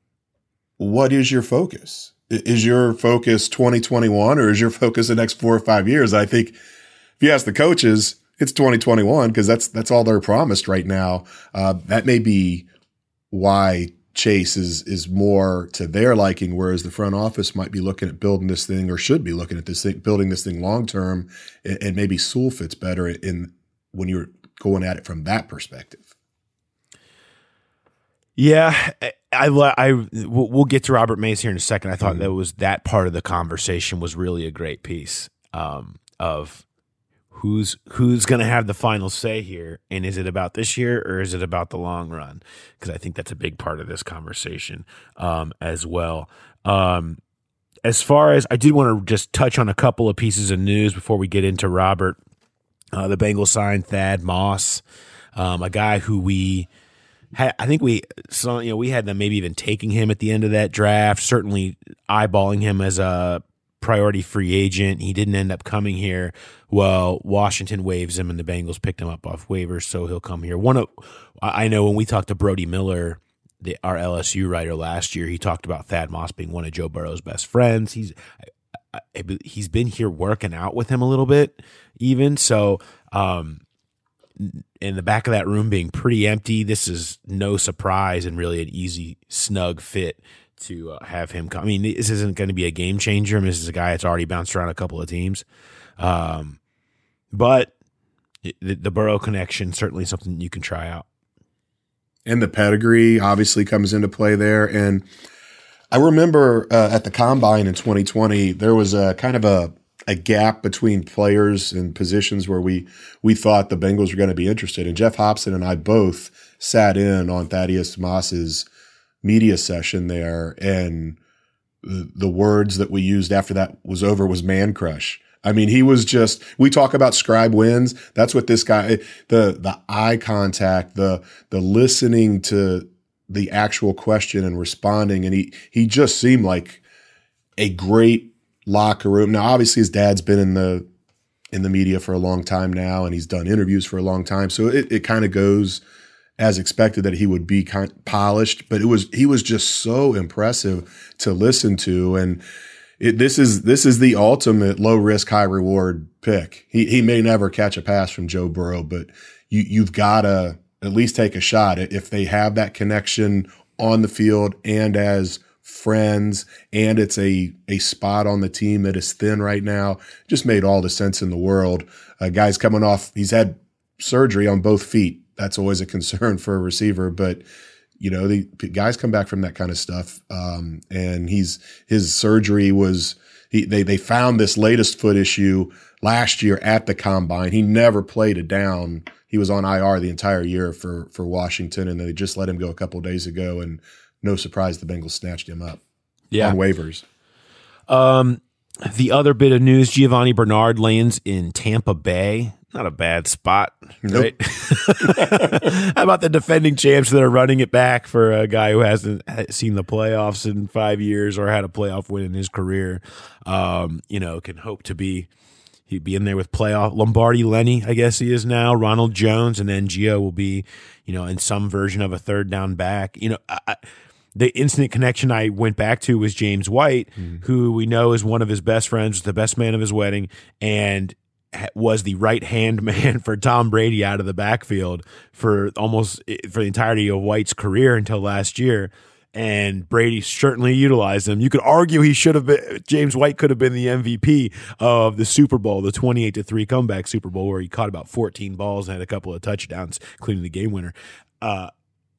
what is your focus? Is your focus twenty twenty-one, or is your focus the next four or five years? I think if you ask the coaches, it's twenty twenty-one, because that's that's all they're promised right now. Uh, that may be why Chase is is more to their liking, whereas the front office might be looking at building this thing, or should be looking at this thing, building this thing long term, and, and maybe Sewell fits better in when you're going at it from that perspective. Yeah, I, I, I we'll get to Robert Mays here in a second. I thought mm-hmm. that was that part of the conversation was really a great piece um, of who's who's going to have the final say here, and is it about this year or is it about the long run? Because I think that's a big part of this conversation um, as well. Um, as far as I did want to just touch on a couple of pieces of news before we get into Robert. Uh, the Bengals signed Thad Moss, um, a guy who we. I think we saw, you know, we had them maybe even taking him at the end of that draft, certainly eyeballing him as a priority free agent. He didn't end up coming here. Well, Washington waives him and the Bengals picked him up off waivers, so he'll come here. One of, I know when we talked to Brody Miller, the, our L S U writer last year, he talked about Thad Moss being one of Joe Burrow's best friends. He's he's been here working out with him a little bit, even so. Um, in the back of that room being pretty empty, this is no surprise and really an easy, snug fit to uh, have him come. I mean, this isn't going to be a game changer. I mean, this is a guy that's already bounced around a couple of teams. Um, but the, the Burrow connection, certainly something you can try out. And the pedigree obviously comes into play there. And I remember uh, at the Combine in twenty twenty, there was a kind of a a gap between players and positions where we we thought the Bengals were going to be interested. And Jeff Hobson and I both sat in on Thaddeus Moss's media session there, and the, the words that we used after that was over was man crush. I mean, he was just, we talk about scribe wins. That's what this guy, the the eye contact, the the listening to the actual question and responding, and he he just seemed like a great locker room. Now, obviously, his dad's been in the in the media for a long time now, and he's done interviews for a long time. So it, it kind of goes as expected that he would be kind of polished, but it was he was just so impressive to listen to. And it, this is this is the ultimate low risk, high reward pick. He he may never catch a pass from Joe Burrow, but you you've got to at least take a shot if they have that connection on the field and as friends, and it's a a spot on the team that is thin right now. Just made all the sense in the world. Uh, guy's coming off, he's had surgery on both feet. That's always a concern for a receiver, but you know, the guys come back from that kind of stuff. Um, and he's, his surgery was, he, they, they found this latest foot issue last year at the combine. He never played a down. He was on I R the entire year for, for Washington, and they just let him go a couple of days ago. And no surprise, the Bengals snatched him up yeah. on waivers. Um, the other bit of news, Giovanni Bernard lands in Tampa Bay. Not a bad spot, right? Nope. How about the defending champs that are running it back for a guy who hasn't seen the playoffs in five years or had a playoff win in his career? Um, you know, can hope to be he'd be in there with playoff Lombardi Lenny, I guess he is now, Ronald Jones, and then Gio will be, you know, in some version of a third down back. You know, I, the instant connection I went back to was James White, mm. who we know is one of his best friends, the best man of his wedding, and was the right-hand man for Tom Brady out of the backfield for almost for the entirety of White's career until last year. And Brady certainly utilized him. You could argue he should have been, James White could have been the M V P of the Super Bowl, the twenty-eight to three comeback Super Bowl, where he caught about fourteen balls and had a couple of touchdowns, including the game winner. Uh,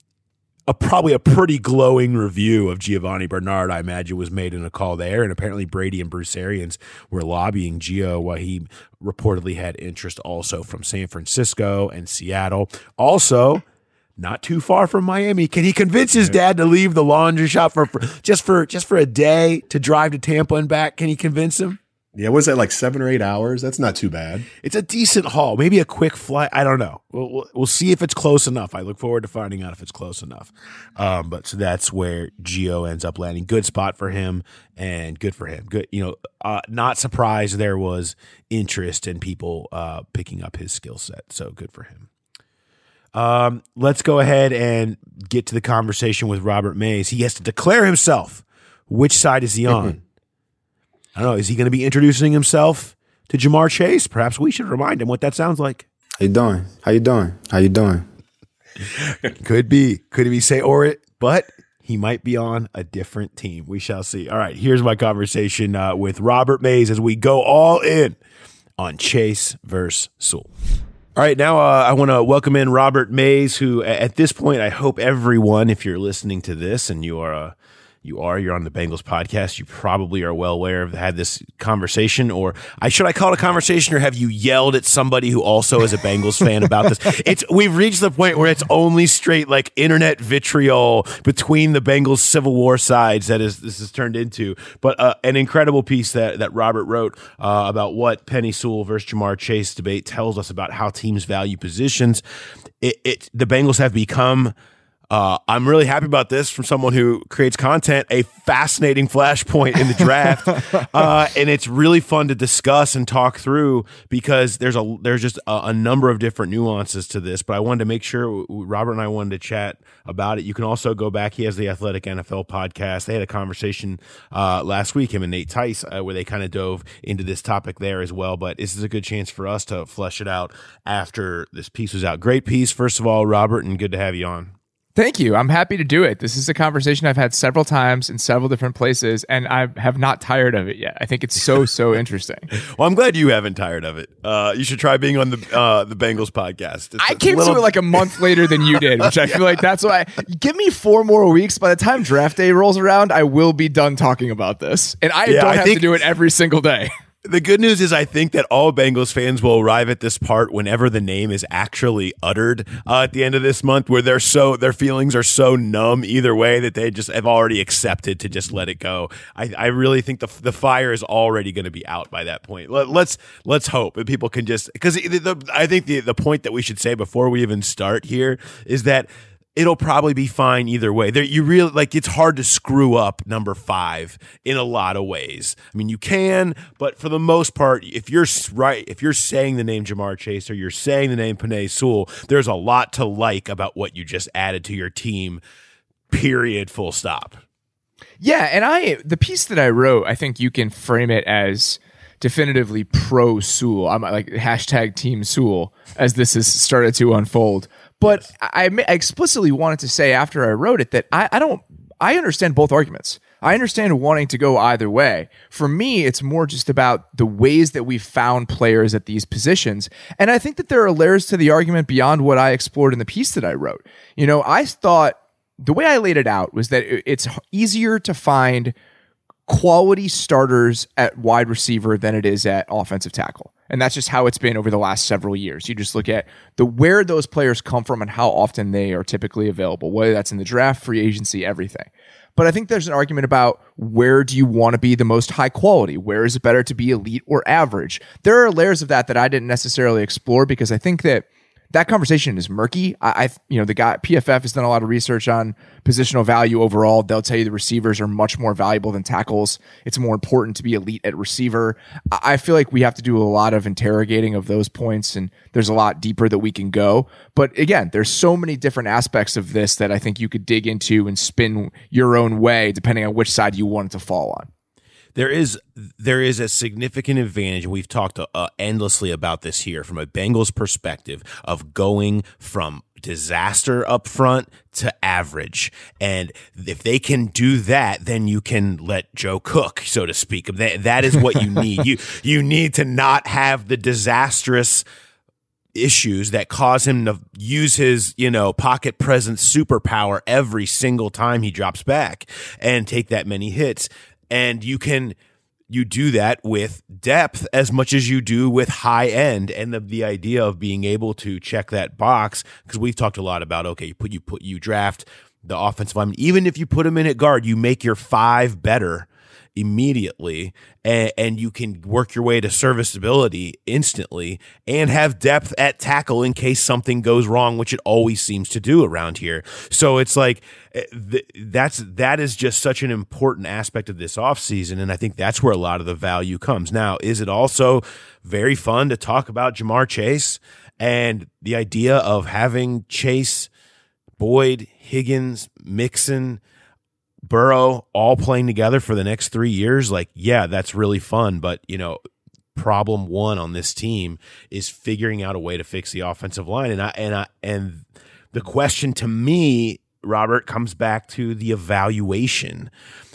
A, probably a pretty glowing review of Giovanni Bernard, I imagine, was made in a call there. And apparently Brady and Bruce Arians were lobbying Gio while he reportedly had interest also from San Francisco and Seattle. Also, not too far from Miami. Can he convince his dad to leave the laundry shop for, for just for just for a day to drive to Tampa and back? Can he convince him? Yeah, was that like seven or eight hours? That's not too bad. It's a decent haul. Maybe a quick flight. I don't know. We'll, we'll, we'll see if it's close enough. I look forward to finding out if it's close enough. Um, but so that's where Gio ends up landing. Good spot for him and good for him. Good, you know, uh, not surprised there was interest in people uh, picking up his skill set. So good for him. Um, let's go ahead and get to the conversation with Robert Mays. He has to declare himself. Which side is he on? I don't know. Is he going to be introducing himself to Ja'Marr Chase? Perhaps we should remind him what that sounds like. How you doing? How you doing? How you doing? Could be. Could he say or it? But he might be on a different team. We shall see. All right. Here's my conversation uh, with Robert Mays as we go all in on Chase versus Sewell. All right. Now uh, I want to welcome in Robert Mays, who at this point, I hope everyone, if you're listening to this and you are a You are. You're on the Bengals podcast. You probably are well aware of had this conversation, or I should I call it a conversation, or have you yelled at somebody who also is a Bengals fan about this? It's we've reached the point where it's only straight like internet vitriol between the Bengals Civil War sides that is this has turned into. But uh, an incredible piece that that Robert wrote uh, about what Penei Sewell versus Ja'Marr Chase debate tells us about how teams value positions. It, it the Bengals have become. Uh, I'm really happy about this from someone who creates content, a fascinating flashpoint in the draft. uh, and it's really fun to discuss and talk through because there's a there's just a, a number of different nuances to this. But I wanted to make sure Robert and I wanted to chat about it. You can also go back. He has the Athletic N F L podcast. They had a conversation uh, last week, him and Nate Tice, uh, where they kind of dove into this topic there as well. But this is a good chance for us to flesh it out after this piece was out. Great piece, first of all, Robert, and good to have you on. Thank you. I'm happy to do it. This is a conversation I've had several times in several different places, and I have not tired of it yet. I think it's so, so interesting. Well, I'm glad you haven't tired of it. Uh, you should try being on the uh, the Bengals podcast. It's I came little... to it like a month later than you did, which I feel like that's why. Give me four more weeks. By the time draft day rolls around, I will be done talking about this, and I yeah, don't I have think... to do it every single day. The good news is I think that all Bengals fans will arrive at this part whenever the name is actually uttered uh, at the end of this month, where they're so their feelings are so numb either way that they just have already accepted to just let it go. I, I really think the the fire is already going to be out by that point. Let, let's let's hope that people can just because I think the the point that we should say before we even start here is that it'll probably be fine either way. There, you really like it's hard to screw up number five in a lot of ways. I mean, you can, but for the most part, if you're right, if you're saying the name Ja'Marr Chase or you're saying the name Penei Sewell, there's a lot to like about what you just added to your team. Period. Full stop. Yeah, and I the piece that I wrote, I think you can frame it as definitively pro Sewell. I'm like hashtag Team Sewell as this has started to unfold. But I, I explicitly wanted to say after I wrote it that I, I don't. I understand both arguments. I understand wanting to go either way. For me, it's more just about the ways that we've found players at these positions. And I think that there are layers to the argument beyond what I explored in the piece that I wrote. You know, I thought the way I laid it out was that it's easier to find quality starters at wide receiver than it is at offensive tackle. And that's just how it's been over the last several years. You just look at the where those players come from and how often they are typically available, whether that's in the draft, free agency, everything. But I think there's an argument about where do you want to be the most high quality? Where is it better to be elite or average? There are layers of that that I didn't necessarily explore because I think that that conversation is murky. I, I, you know, the guy P F F has done a lot of research on positional value overall. They'll tell you the receivers are much more valuable than tackles. It's more important to be elite at receiver. I, I feel like we have to do a lot of interrogating of those points, and there's a lot deeper that we can go. But again, there's so many different aspects of this that I think you could dig into and spin your own way depending on which side you want it to fall on. There is there is a significant advantage, and we've talked uh, endlessly about this here from a Bengals perspective of going from disaster up front to average. And if they can do that, then you can let Joe cook, so to speak. That, that is what you need. you you need to not have the disastrous issues that cause him to use his, you know, pocket presence superpower every single time he drops back and take that many hits. And you can you do that with depth as much as you do with high end. And the, the idea of being able to check that box, because we've talked a lot about, okay, you put you put you draft the offensive lineman, even if you put him in at guard, you make your five better immediately, and, and you can work your way to serviceability instantly and have depth at tackle in case something goes wrong, which it always seems to do around here. So it's like th- that's that is just such an important aspect of this offseason, and I think that's where a lot of the value comes. Now, is it also very fun to talk about Jamar Chase and the idea of having Chase, Boyd, Higgins, Mixon, Burrow all playing together for the next three years? Like, yeah, that's really fun. But, you know, problem one on this team is figuring out a way to fix the offensive line. And I, and I, and the question to me, Robert, comes back to the evaluation.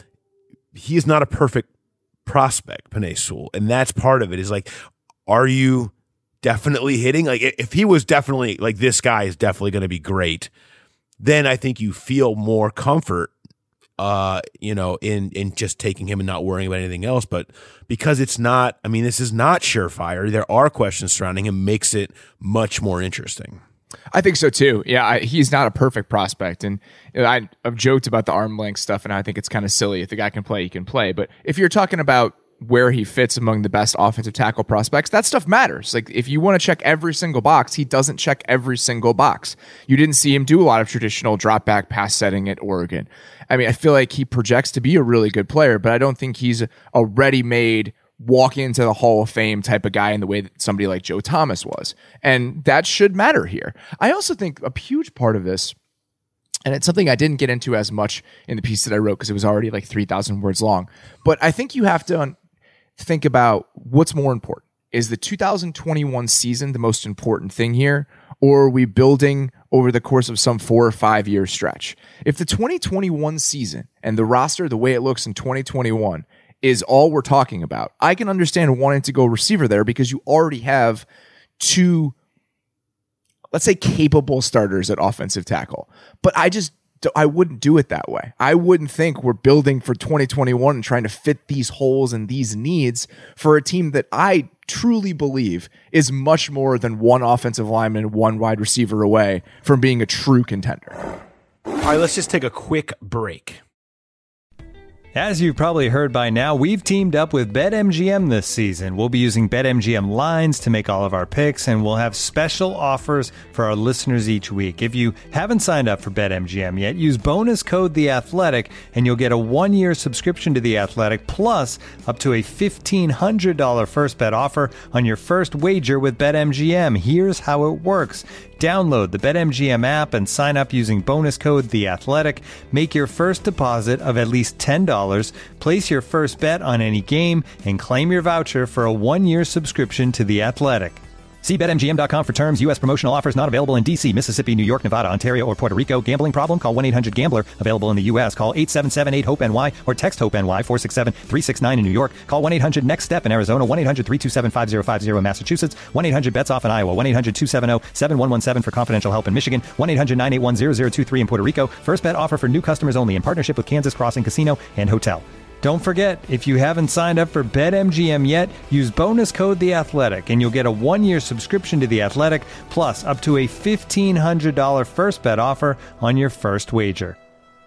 He is not a perfect prospect, Penei Sewell. And that's part of it is like, are you definitely hitting? Like, if he was definitely like, this guy is definitely going to be great, then I think you feel more comfort uh, you know, in, in just taking him and not worrying about anything else. But because it's not, I mean, this is not surefire. There are questions surrounding him, makes it much more interesting. I think so too. Yeah, I, he's not a perfect prospect, and you know, I, I've joked about the arm length stuff, and I think it's kind of silly. If the guy can play, he can play. But if you're talking about where he fits among the best offensive tackle prospects, that stuff matters. Like, if you want to check every single box, he doesn't check every single box. You didn't see him do a lot of traditional drop back pass setting at Oregon. I mean, I feel like he projects to be a really good player, but I don't think he's a ready-made walk into the Hall of Fame type of guy in the way that somebody like Joe Thomas was. And that should matter here. I also think a huge part of this, and it's something I didn't get into as much in the piece that I wrote because it was already like three thousand words long, but I think you have to un- think about what's more important. Is the two thousand twenty-one season the most important thing here, or are we building over the course of some four or five year stretch? If the twenty twenty-one season and the roster, the way it looks in twenty twenty-one, is all we're talking about, I can understand wanting to go receiver there because you already have two, let's say, capable starters at offensive tackle. But I just, I wouldn't do it that way. I wouldn't think we're building for twenty twenty-one and trying to fit these holes and these needs for a team that I truly believe is much more than one offensive lineman, one wide receiver away from being a true contender. All right, let's just take a quick break. As you've probably heard by now, we've teamed up with BetMGM this season. We'll be using BetMGM lines to make all of our picks, and we'll have special offers for our listeners each week. If you haven't signed up for BetMGM yet, use bonus code The Athletic, and you'll get a one-year subscription to The Athletic, plus up to a fifteen hundred dollars first bet offer on your first wager with BetMGM. Here's how it works. Download the BetMGM app and sign up using bonus code The Athletic. Make your first deposit of at least ten dollars. Place your first bet on any game and claim your voucher for a one-year subscription to The Athletic. See Bet M G M dot com for terms. U S promotional offers not available in D C, Mississippi, New York, Nevada, Ontario, or Puerto Rico. Gambling problem? Call one eight hundred gambler. Available in the U S. Call eight seven seven eight hope N Y or text HOPE-NY four six seven three six nine in New York. Call one eight hundred next step in Arizona. one eight hundred three two seven five zero five zero in Massachusetts. one eight hundred bets off in Iowa. one eight hundred two seven zero seven one one seven for confidential help in Michigan. one eight hundred nine eight one zero zero two three in Puerto Rico. First bet offer for new customers only in partnership with Kansas Crossing Casino and Hotel. Don't forget, if you haven't signed up for BetMGM yet, use bonus code The Athletic, and you'll get a one-year subscription to The Athletic, plus up to a fifteen hundred dollars first bet offer on your first wager.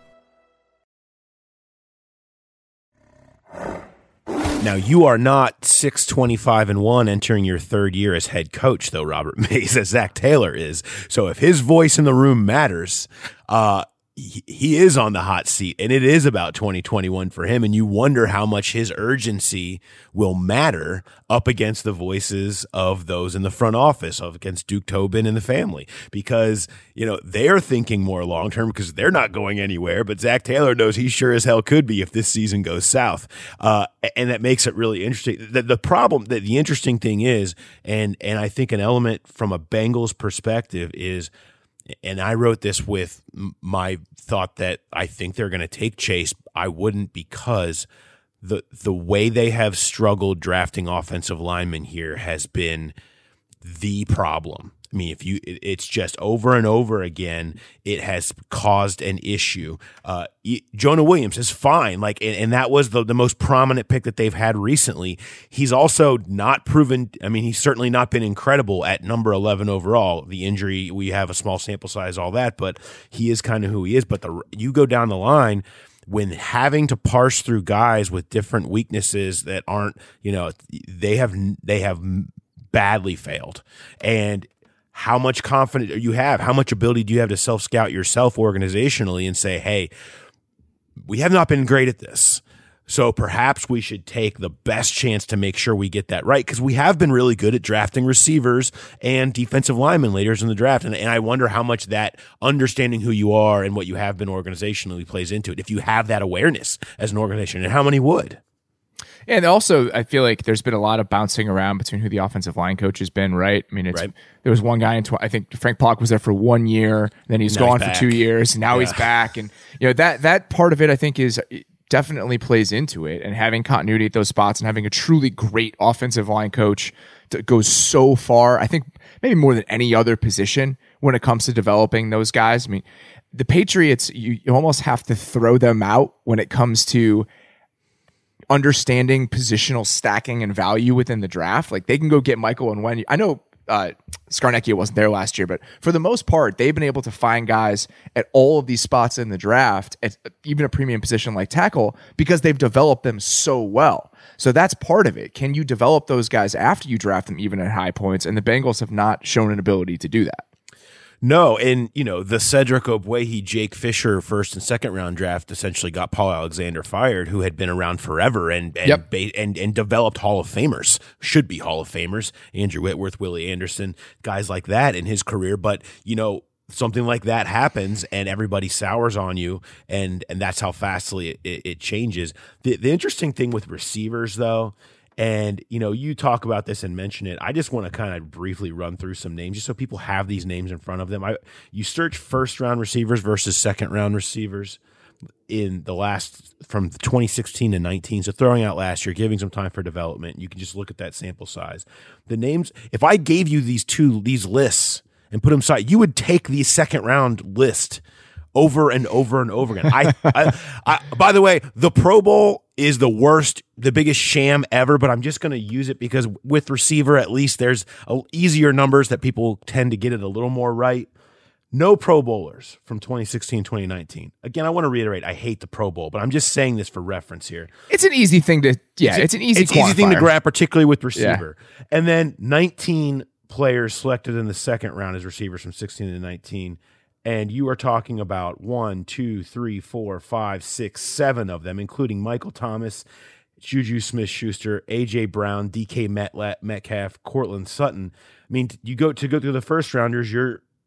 Now, you are not six twenty-five and one entering your third year as head coach, though, Robert Mays, as Zach Taylor is. So if his voice in the room matters, uh, he is on the hot seat, and it is about twenty twenty-one for him. And you wonder how much his urgency will matter up against the voices of those in the front office, of against Duke Tobin and the family, because, you know, they're thinking more long term because they're not going anywhere. But Zach Taylor knows he sure as hell could be if this season goes south. Uh, and that makes it really interesting. The, the problem that the interesting thing is, and, and I think an element from a Bengals perspective is, and I wrote this with my thought that I think they're going to take Chase. I wouldn't, because the the way they have struggled drafting offensive linemen here has been the problem. I mean, if you, it's just over and over again, it has caused an issue. Uh, Jonah Williams is fine. Like, and, and that was the, the most prominent pick that they've had recently. He's also not proven. I mean, he's certainly not been incredible at number eleven overall. The injury, we have a small sample size, all that, but he is kind of who he is. But the, you go down the line, when having to parse through guys with different weaknesses that aren't, you know, they have, they have badly failed. And how much confidence you have, how much ability do you have to self-scout yourself organizationally and say, hey, we have not been great at this, so perhaps we should take the best chance to make sure we get that right, because we have been really good at drafting receivers and defensive linemen later in the draft, and, and I wonder how much that understanding who you are and what you have been organizationally plays into it, if you have that awareness as an organization, and how many would. And also, I feel like there's been a lot of bouncing around between who the offensive line coach has been, right? I mean, it's, right. There was one guy in, tw- I think Frank Pollock was there for one year, then he's now gone he's for two years, and now yeah. he's back. And, you know, that that part of it, I think, is definitely plays into it. And having continuity at those spots and having a truly great offensive line coach that goes so far, I think maybe more than any other position when it comes to developing those guys. I mean, the Patriots, you, you almost have to throw them out when it comes to understanding positional stacking and value within the draft. Like, they can go get Michael and when I know uh, Scarnecchia wasn't there last year, but for the most part, they've been able to find guys at all of these spots in the draft, at even a premium position like tackle, because they've developed them so well. So that's part of it. Can you develop those guys after you draft them, even at high points? And the Bengals have not shown an ability to do that. No, and, you know, the Cedric Ogbuehi, Jake Fisher first and second round draft essentially got Paul Alexander fired, who had been around forever and and, yep. ba- and and developed Hall of Famers, should be Hall of Famers, Andrew Whitworth, Willie Anderson, guys like that in his career. But, you know, something like that happens and everybody sours on you, and and that's how fastly it, it, it changes. The, the interesting thing with receivers, though, and, you know, you talk about this and mention it, I just want to kind of briefly run through some names just so people have these names in front of them. I, you search first-round receivers versus second-round receivers in the last, from twenty sixteen to nineteen, so throwing out last year, giving some time for development. You can just look at that sample size. The names, if I gave you these two, these lists and put them side, you would take the second-round list over and over and over again. I, I, I, by the way, the Pro Bowl is the worst, the biggest sham ever, but I'm just going to use it because with receiver, at least there's a, easier numbers that people tend to get it a little more right. No Pro Bowlers from twenty sixteen, twenty nineteen. Again, I want to reiterate, I hate the Pro Bowl, but I'm just saying this for reference here. It's an easy thing to, yeah, it's, it's an easy It's an easy thing to grab, particularly with receiver. Yeah. And then nineteen players selected in the second round as receivers from sixteen to nineteen. And you are talking about one, two, three, four, five, six, seven of them, including Michael Thomas, Juju Smith-Schuster, A J Brown, D K Metcalf, Cortland Sutton. I mean, you go to go through the first rounders, you're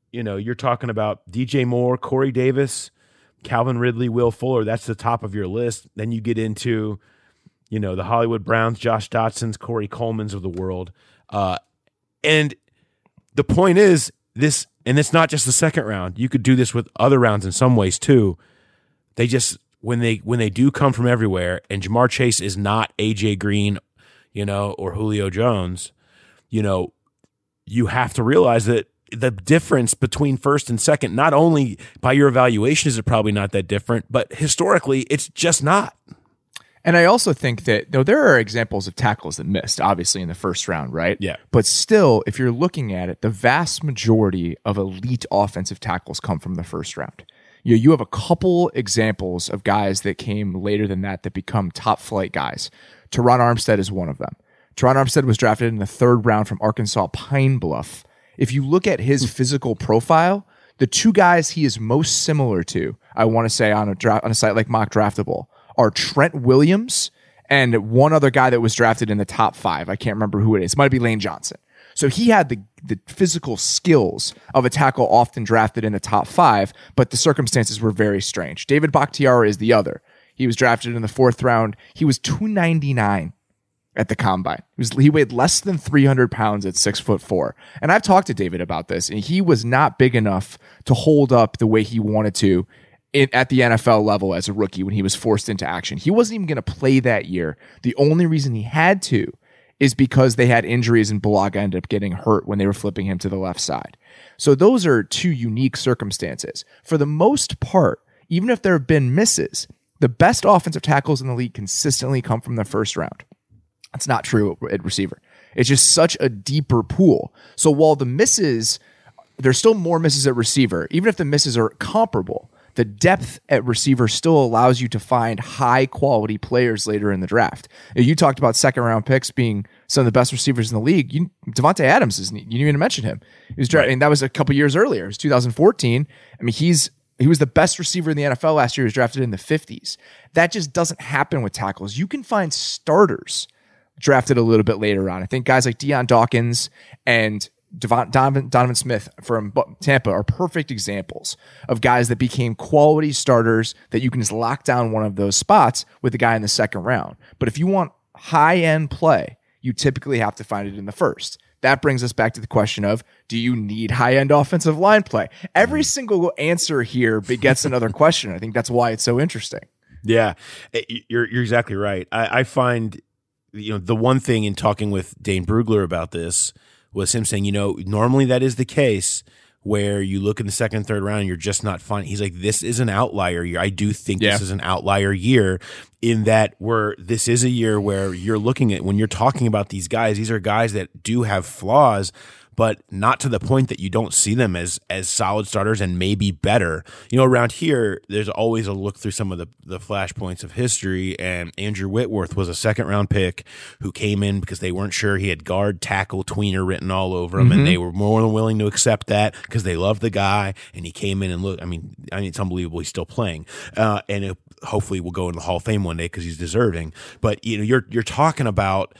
you know, you're talking about D J Moore, Corey Davis, Calvin Ridley, Will Fuller. That's the top of your list. Then you get into, you know, the Hollywood Browns, Josh Dotsons, Corey Colemans of the world. Uh, and the point is this, and it's not just the second round. You could do this with other rounds in some ways too. They just, when they when they do come from everywhere, and Jamar Chase is not A J Green, you know, or Julio Jones, you know, you have to realize that the difference between first and second, not only by your evaluation is it probably not that different, but historically it's just not. And I also think that though there are examples of tackles that missed, obviously in the first round, right? Yeah. But still, if you're looking at it, the vast majority of elite offensive tackles come from the first round. You know, you have a couple examples of guys that came later than that that become top flight guys. Teron Armstead is one of them. Teron Armstead was drafted in the third round from Arkansas Pine Bluff. If you look at his physical profile, the two guys he is most similar to, I want to say on a dra- on a site like Mock Draftable, are Trent Williams and one other guy that was drafted in the top five. I can't remember who it is. It might be Lane Johnson. So he had the, the physical skills of a tackle often drafted in the top five, but the circumstances were very strange. David Bakhtiari is the other. He was drafted in the fourth round. He was two ninety-nine at the combine. He, was, he weighed less than three hundred pounds at six foot four. And I've talked to David about this, and he was not big enough to hold up the way he wanted to in, at the N F L level as a rookie when he was forced into action. He wasn't even going to play that year. The only reason he had to is because they had injuries and Bulaga ended up getting hurt when they were flipping him to the left side. So those are two unique circumstances. For the most part, even if there have been misses, the best offensive tackles in the league consistently come from the first round. That's not true at receiver. It's just such a deeper pool. So while the misses, there's still more misses at receiver, even if the misses are comparable, the depth at receiver still allows you to find high quality players later in the draft. You talked about second round picks being some of the best receivers in the league. You, Devontae Adams isn't. You didn't even mention him. He was drafted, right. And that was a couple years earlier. It was two thousand fourteen. I mean, he's he was the best receiver in the N F L last year. He was drafted in the fifties. That just doesn't happen with tackles. You can find starters drafted a little bit later on. I think guys like Deion Dawkins and Devon, Donovan, Donovan Smith from Tampa are perfect examples of guys that became quality starters that you can just lock down one of those spots with the guy in the second round. But if you want high-end play, you typically have to find it in the first. That brings us back to the question of, do you need high-end offensive line play? Every single answer here begets another question. I think that's why it's so interesting. Yeah, you're you're exactly right. I, I find, you know, the one thing in talking with Dane Brugler about this was him saying, you know, normally that is the case where you look in the second and third round and you're just not finding. He's like, this is an outlier year. I do think yeah. this is an outlier year in that we're, this is a year where you're looking at, when you're talking about these guys, these are guys that do have flaws, but not to the point that you don't see them as as solid starters and maybe better. You know, around here, there's always a look through some of the, the flashpoints of history, and Andrew Whitworth was a second-round pick who came in because they weren't sure. He had guard, tackle, tweener written all over him, mm-hmm. and they were more than willing to accept that because they loved the guy, and he came in and look. I mean, I mean, it's unbelievable he's still playing, uh, and it hopefully will go in the Hall of Fame one day because he's deserving. But, you know, you're you're talking about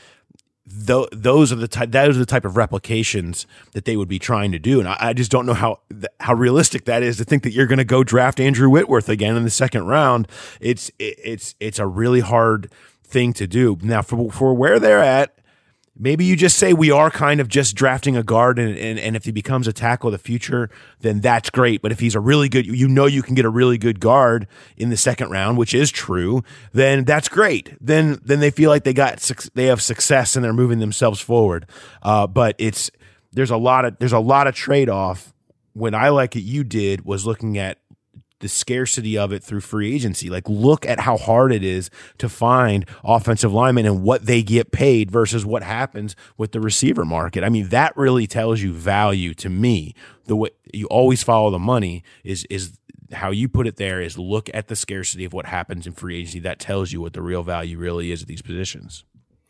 Th- those are the type. Those are the type of replications that they would be trying to do, and I, I just don't know how how realistic that is to think that you're going to go draft Andrew Whitworth again in the second round. It's it, it's it's a really hard thing to do. Now, for for where they're at, maybe you just say we are kind of just drafting a guard, and, and, and if he becomes a tackle of the future, then that's great. But if he's a really good, you know, you can get a really good guard in the second round, which is true, then that's great. Then then they feel like they got they have success and they're moving themselves forward. Uh, but it's there's a lot of there's a lot of trade off. What I like it you did was looking at the scarcity of it through free agency. Like, look at how hard it is to find offensive linemen and what they get paid versus what happens with the receiver market. I mean, that really tells you value to me. The way you always follow the money is, is how you put it there is look at the scarcity of what happens in free agency. That tells you what the real value really is at these positions.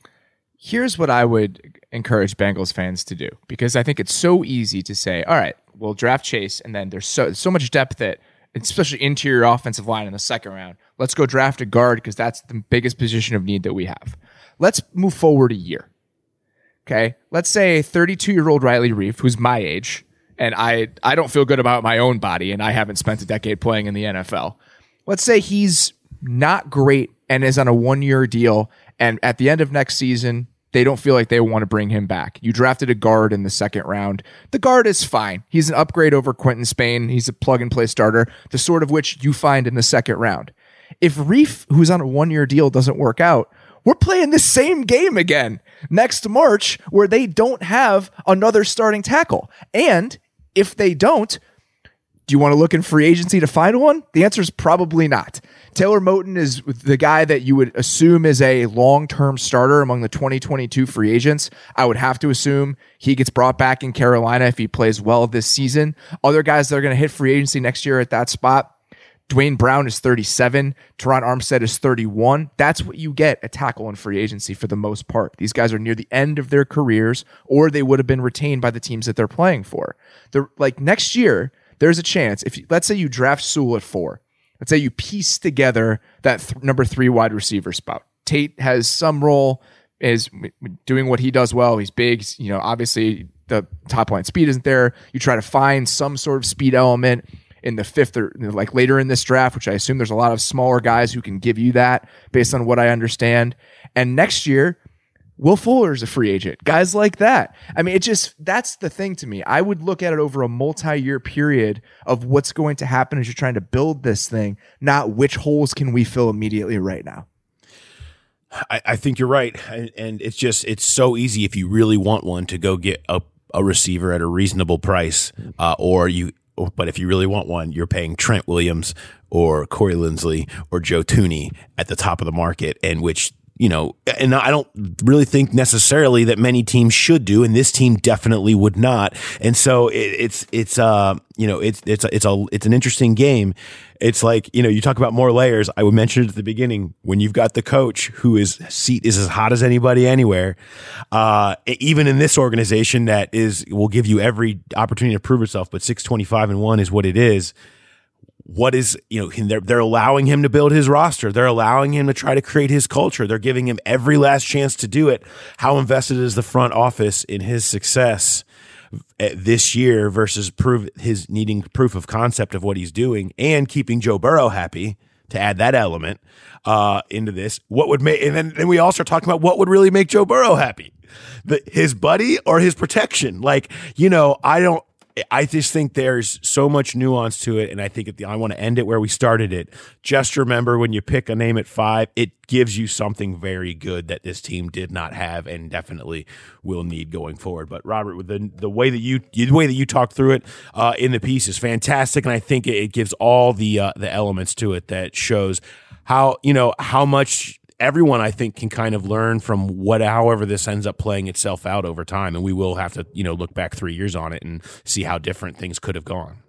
Here's what I would encourage Bengals fans to do, because I think it's so easy to say, all right, we'll draft Chase, and then there's so, so much depth that, especially interior offensive line in the second round. Let's go draft a guard because that's the biggest position of need that we have. Let's move forward a year. Okay. Let's say thirty-two-year-old Riley Reif, who's my age, and I, I don't feel good about my own body, and I haven't spent a decade playing in the N F L. Let's say he's not great and is on a one-year deal, and at the end of next season, they don't feel like they want to bring him back. You drafted a guard in the second round. The guard is fine. He's an upgrade over Quentin Spain. He's a plug-and-play starter, the sort of which you find in the second round. If Reef, who's on a one-year deal, doesn't work out, we're playing this same game again next March where they don't have another starting tackle. And if they don't, do you want to look in free agency to find one? The answer is probably not. Taylor Moton is the guy that you would assume is a long-term starter among the twenty twenty-two free agents. I would have to assume he gets brought back in Carolina if he plays well this season. Other guys that are going to hit free agency next year at that spot, Dwayne Brown is thirty-seven. Teron Armstead is thirty-one. That's what you get at tackle in free agency for the most part. These guys are near the end of their careers, or they would have been retained by the teams that they're playing for. They're, like next year, there's a chance. If you, let's say you draft Sewell at four. Let's say you piece together that th- number three wide receiver spot. Tate has some role, is doing what he does well. He's big. You know, obviously the top line speed isn't there. You try to find some sort of speed element in the fifth or like later in this draft, which I assume there's a lot of smaller guys who can give you that based on what I understand. And next year, Will Fuller's a free agent. Guys like that. I mean, it just, that's the thing to me. I would look at it over a multi-year period of what's going to happen as you're trying to build this thing, not which holes can we fill immediately right now. I, I think you're right. And, and it's just, it's so easy if you really want one to go get a, a receiver at a reasonable price, uh, or you, but if you really want one, you're paying Trent Williams or Corey Linsley or Joe Thuney at the top of the market, and which, you know, and I don't really think necessarily that many teams should do, and this team definitely would not. And so it, it's it's uh you know it's it's a, it's a it's an interesting game. It's like, you know, you talk about more layers. I would mention it at the beginning, when you've got the coach who is seat is as hot as anybody anywhere, uh, even in this organization that is will give you every opportunity to prove itself, but six twenty-five and one is what it is. What is, you know, they're, they're allowing him to build his roster. They're allowing him to try to create his culture. They're giving him every last chance to do it. How invested is the front office in his success this year versus prove his needing proof of concept of what he's doing and keeping Joe Burrow happy, to add that element uh, into this? What would make, and then, then we all start talking about what would really make Joe Burrow happy, the, his buddy or his protection? Like, you know, I don't, I just think there's so much nuance to it, and I think at the, I want to end it where we started it. Just remember, when you pick a name at five, it gives you something very good that this team did not have and definitely will need going forward. But Robert, with the the way that you the way that you talked through it uh, in the piece is fantastic, and I think it, it gives all the uh, the elements to it that shows how, you know, how much everyone, I think, can kind of learn from what, however this ends up playing itself out over time. And we will have to, you know, look back three years on it and see how different things could have gone.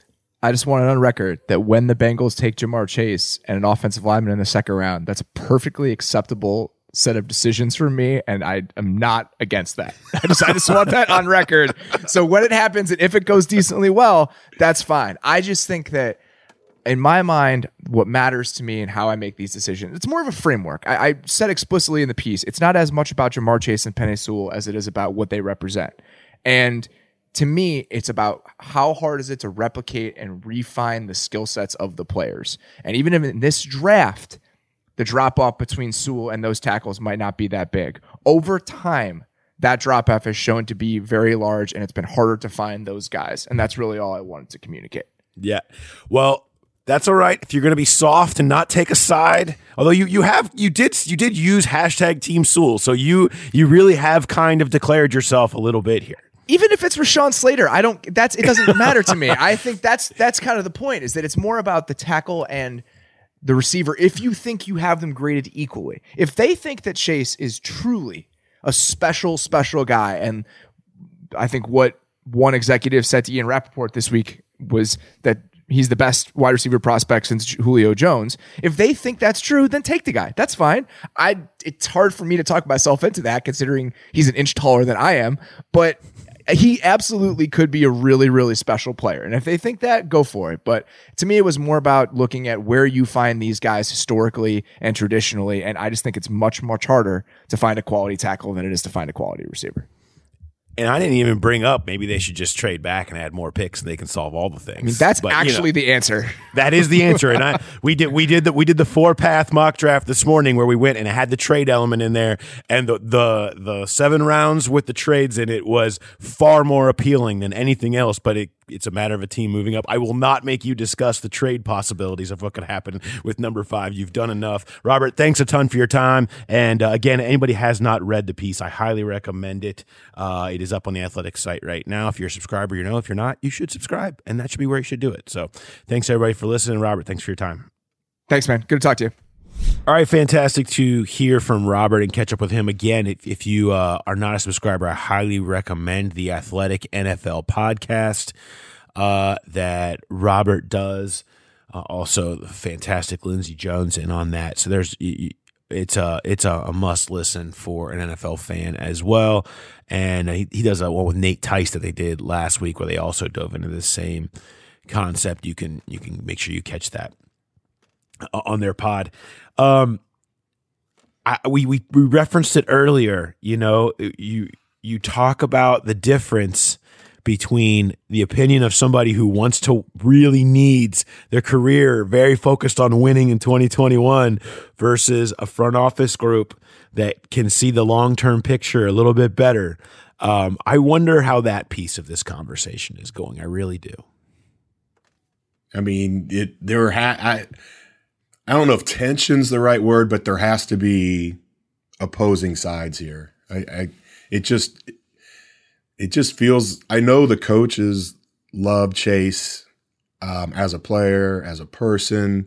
I just want it on record that when the Bengals take Jamar Chase and an offensive lineman in the second round, that's a perfectly acceptable set of decisions for me, and I am not against that. I just, I just want that on record. So when it happens, and if it goes decently well, that's fine. I just think that, in my mind, what matters to me and how I make these decisions, it's more of a framework. I, I said explicitly in the piece, it's not as much about Jamar Chase and Penei Sewell as it is about what they represent. And to me, it's about how hard is it to replicate and refine the skill sets of the players. And even if in this draft, the drop-off between Sewell and those tackles might not be that big, over time, that drop-off is shown to be very large, and it's been harder to find those guys. And that's really all I wanted to communicate. Yeah. Well, that's all right if you're going to be soft and not take a side. Although you you have you did you did use hashtag Team Sewell, so you you really have kind of declared yourself a little bit here. Even if it's Rashawn Slater, I don't. That's it. Doesn't matter to me. I think that's that's kind of the point. Is that it's more about the tackle and the receiver. If you think you have them graded equally, if they think that Chase is truly a special special guy, and I think what one executive said to Ian Rappaport this week was that he's the best wide receiver prospect since Julio Jones. If they think that's true, then take the guy. That's fine. I. It's hard for me to talk myself into that, considering he's an inch taller than I am. But he absolutely could be a really, really special player. And if they think that, go for it. But to me, it was more about looking at where you find these guys historically and traditionally. And I just think it's much, much harder to find a quality tackle than it is to find a quality receiver. And I didn't even bring up maybe they should just trade back and add more picks and they can solve all the things. I mean, that's But, actually you know, the answer. that is the answer. And I we did we did the we did the four path mock draft this morning where we went and it had the trade element in there, and the the the seven rounds with the trades in it was far more appealing than anything else. But it it's a matter of a team moving up. I will not make you discuss the trade possibilities of what could happen with number five. You've done enough. Robert, thanks a ton for your time. And uh, again, anybody has not read the piece, I highly recommend it. Uh, it is up on the Athletic site right now. If you're a subscriber, you know. If you're not, you should subscribe, and that should be where you should do it. So thanks, everybody, for listening. Robert, thanks for your time. Thanks, man. Good to talk to you. All right, fantastic to hear from Robert and catch up with him again. If, if you uh, are not a subscriber, I highly recommend the Athletic N F L podcast uh, that Robert does. Uh, also, the fantastic Lindsey Jones in on that. So there's it's a it's a, a must listen for an N F L fan as well. And he, he does a one with Nate Tice that they did last week, where they also dove into the same concept. You can you can make sure you catch that on their pod. Um, I, we, we, we referenced it earlier. You know, you, you talk about the difference between the opinion of somebody who wants to really needs their career very focused on winning in twenty twenty-one versus a front office group that can see the long-term picture a little bit better. Um, I wonder how that piece of this conversation is going. I really do. I mean, it, there ha- I, I don't know if tension's the right word, but there has to be opposing sides here. I, I it just it just feels. I know the coaches love Chase um, as a player, as a person.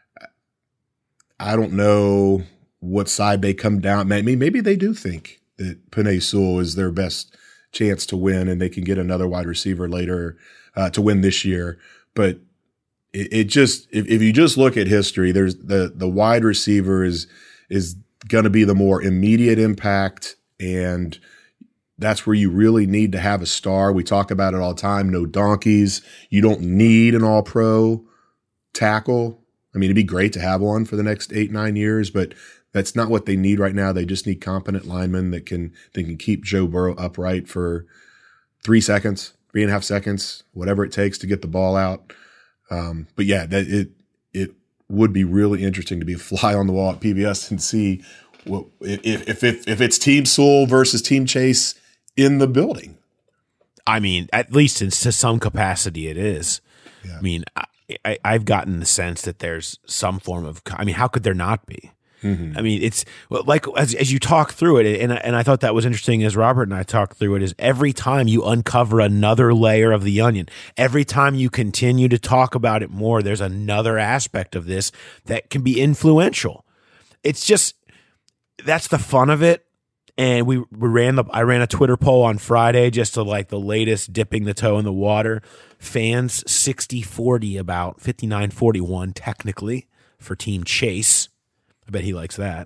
I don't know what side they come down. Maybe maybe they do think that Penei Sewell is their best chance to win, and they can get another wide receiver later uh, to win this year, but. It, it just if, if you just look at history, there's the the wide receiver is is going to be the more immediate impact, and that's where you really need to have a star. We talk about it all the time. No donkeys. You don't need an all-pro tackle. I mean, it'd be great to have one for the next eight nine years, but that's not what they need right now. They just need competent linemen that can that can keep Joe Burrow upright for three seconds, three and a half seconds, whatever it takes to get the ball out. Um, but yeah, that it it would be really interesting to be a fly on the wall at P B S and see what if if if, if it's Team Sewell versus Team Chase in the building. I mean, at least in, to some capacity, it is. Yeah. I mean, I, I, I've gotten the sense that there's some form of. I mean, how could there not be? Mm-hmm. I mean, it's like as as you talk through it, and and I thought that was interesting as Robert and I talked through it. Is every time you uncover another layer of the onion, every time you continue to talk about it more, there's another aspect of this that can be influential. It's just that's the fun of it. And we, we ran the I ran a Twitter poll on Friday just to like the latest dipping the toe in the water. Fans sixty forty, about fifty-nine forty-one technically for Team Chase. I bet he likes that.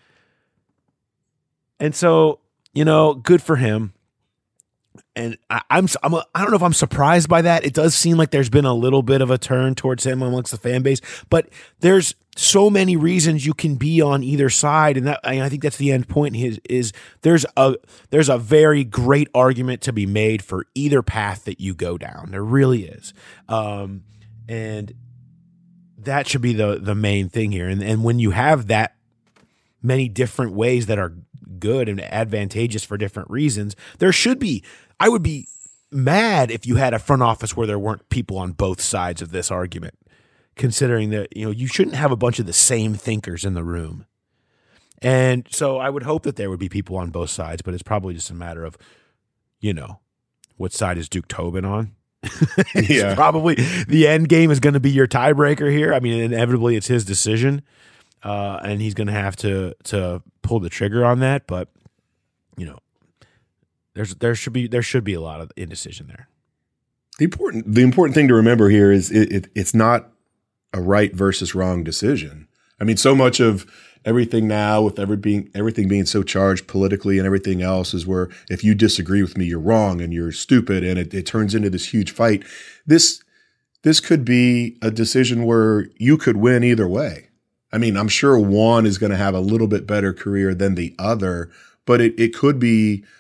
And so, you know, good for him. And I, I'm, I'm a, I don't know if I'm surprised by that. It does seem like there's been a little bit of a turn towards him amongst the fan base, but there's so many reasons you can be on either side, and that I think that's the end point. Is is there's a there's a very great argument to be made for either path that you go down. There really is, um, and that should be the the main thing here. And and when you have that many different ways that are good and advantageous for different reasons, there should be. I would be mad if you had a front office where there weren't people on both sides of this argument, considering that, you know, you shouldn't have a bunch of the same thinkers in the room. And so I would hope that there would be people on both sides, but it's probably just a matter of, you know, what side is Duke Tobin on? Yeah. Probably the end game is going to be your tiebreaker here. I mean, inevitably it's his decision, uh, and he's going to have to to pull the trigger on that. But, you know, There's there should be there should be a lot of indecision there. The important the important thing to remember here is it, it, it's not a right versus wrong decision. I mean, so much of everything now with every being, everything being so charged politically and everything else is where if you disagree with me, you're wrong and you're stupid, and it, it turns into this huge fight. This this could be a decision where you could win either way. I mean, I'm sure one is going to have a little bit better career than the other, but it, it could be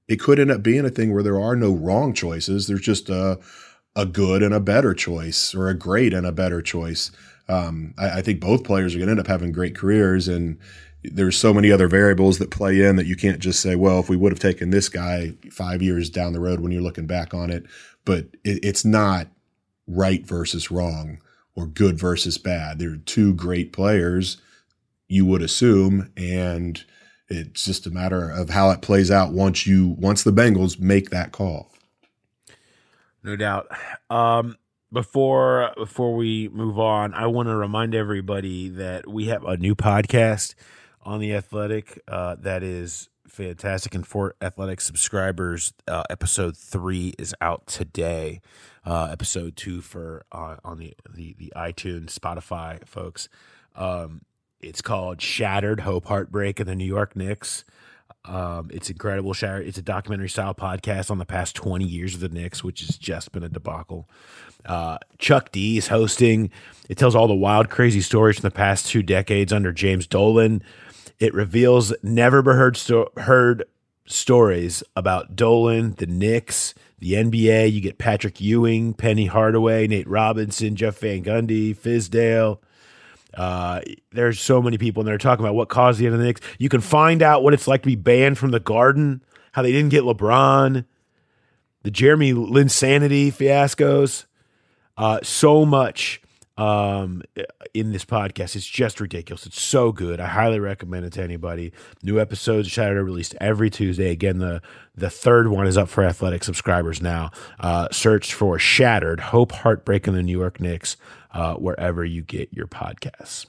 it could end up being a thing where there are no wrong choices. There's just a, a good and a better choice, or a great and a better choice. Um, I, I think both players are going to end up having great careers, and there's so many other variables that play in that you can't just say, well, if we would have taken this guy five years down the road when you're looking back on it. But it, it's not right versus wrong or good versus bad. They're two great players, you would assume, and it's just a matter of how it plays out once you once the Bengals make that call. No doubt. Um, before before we move on, I want to remind everybody that we have a new podcast on The Athletic uh, that is fantastic. And for Athletic subscribers, uh, episode three is out today. Uh, episode two for uh, on the, the the iTunes, Spotify folks. Um, it's called Shattered: Hope, Heartbreak, and the New York Knicks. Um, it's incredible. Shattered. It's a documentary style podcast on the past twenty years of the Knicks, which has just been a debacle. Uh, Chuck D is hosting. It tells all the wild, crazy stories from the past two decades under James Dolan. It reveals never heard sto- heard stories about Dolan, the Knicks, the N B A. You get Patrick Ewing, Penny Hardaway, Nate Robinson, Jeff Van Gundy, Fizdale. Uh, there's so many people, and they're talking about what caused the end of the Knicks. You can find out what it's like to be banned from the Garden, how they didn't get LeBron, the Jeremy Linsanity fiascos. Uh, so much um, in this podcast. It's just ridiculous. It's so good. I highly recommend it to anybody. New episodes of Shattered are released every Tuesday. Again, the the third one is up for Athletic subscribers now. Uh, search for Shattered: Hope, Heartbreak, and the New York Knicks uh, wherever you get your podcasts.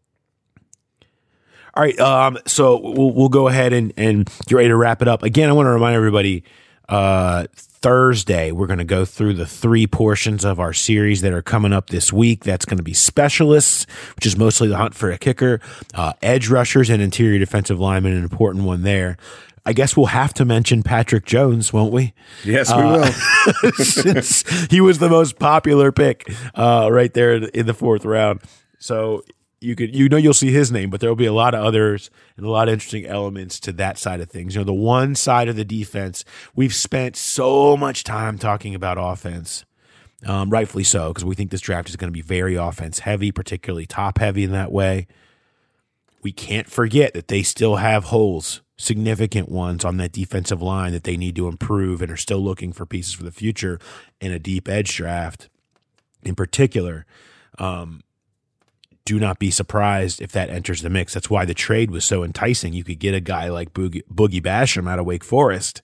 All right, um, so we'll we'll go ahead and, and get ready to wrap it up. Again, I want to remind everybody, uh, Thursday, we're going to go through the three portions of our series that are coming up this week. That's going to be specialists, which is mostly the hunt for a kicker, uh, edge rushers, and interior defensive linemen, an important one there. I guess we'll have to mention Patrick Jones, won't we? Yes, we uh, will. Since he was the most popular pick uh, right there in the fourth round. So you could, you know, you'll see his name, but there'll be a lot of others and a lot of interesting elements to that side of things. You know, the one side of the defense, we've spent so much time talking about offense, um, rightfully so, because we think this draft is going to be very offense heavy, particularly top heavy in that way. We can't forget that they still have holes, significant ones on that defensive line that they need to improve and are still looking for pieces for the future in a deep edge draft in particular. Um, Do not be surprised if that enters the mix. That's why the trade was so enticing. You could get a guy like Boogie, Boogie Basham out of Wake Forest,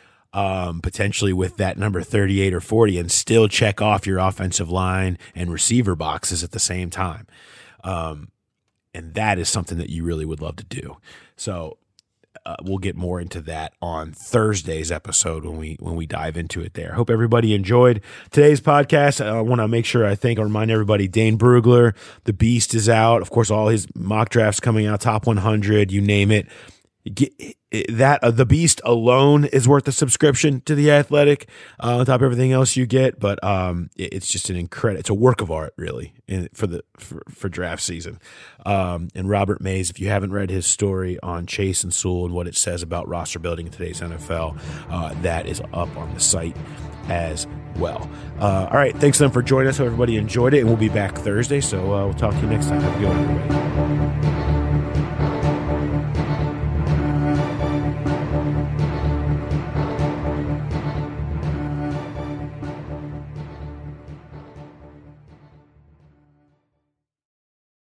um, potentially with that number thirty-eight or forty, and still check off your offensive line and receiver boxes at the same time. Um, and that is something that you really would love to do. So uh, we'll get more into that on Thursday's episode when we when we dive into it there. Hope everybody enjoyed today's podcast. I want to make sure I thank or remind everybody, Dane Brugler, the Beast, is out. Of course, all his mock drafts coming out, top one hundred, you name it. Get, that uh, the Beast alone is worth a subscription to The Athletic uh, on top of everything else you get. But um, it, it's just an incredible, it's a work of art really in, for the for, for draft season. Um, and Robert Mays, if you haven't read his story on Chase and Sewell and what it says about roster building in today's N F L, uh, that is up on the site as well. Uh, all right, thanks then for joining us. Hope everybody enjoyed it, and we'll be back Thursday. So uh, we'll talk to you next time. Have a good one, everybody.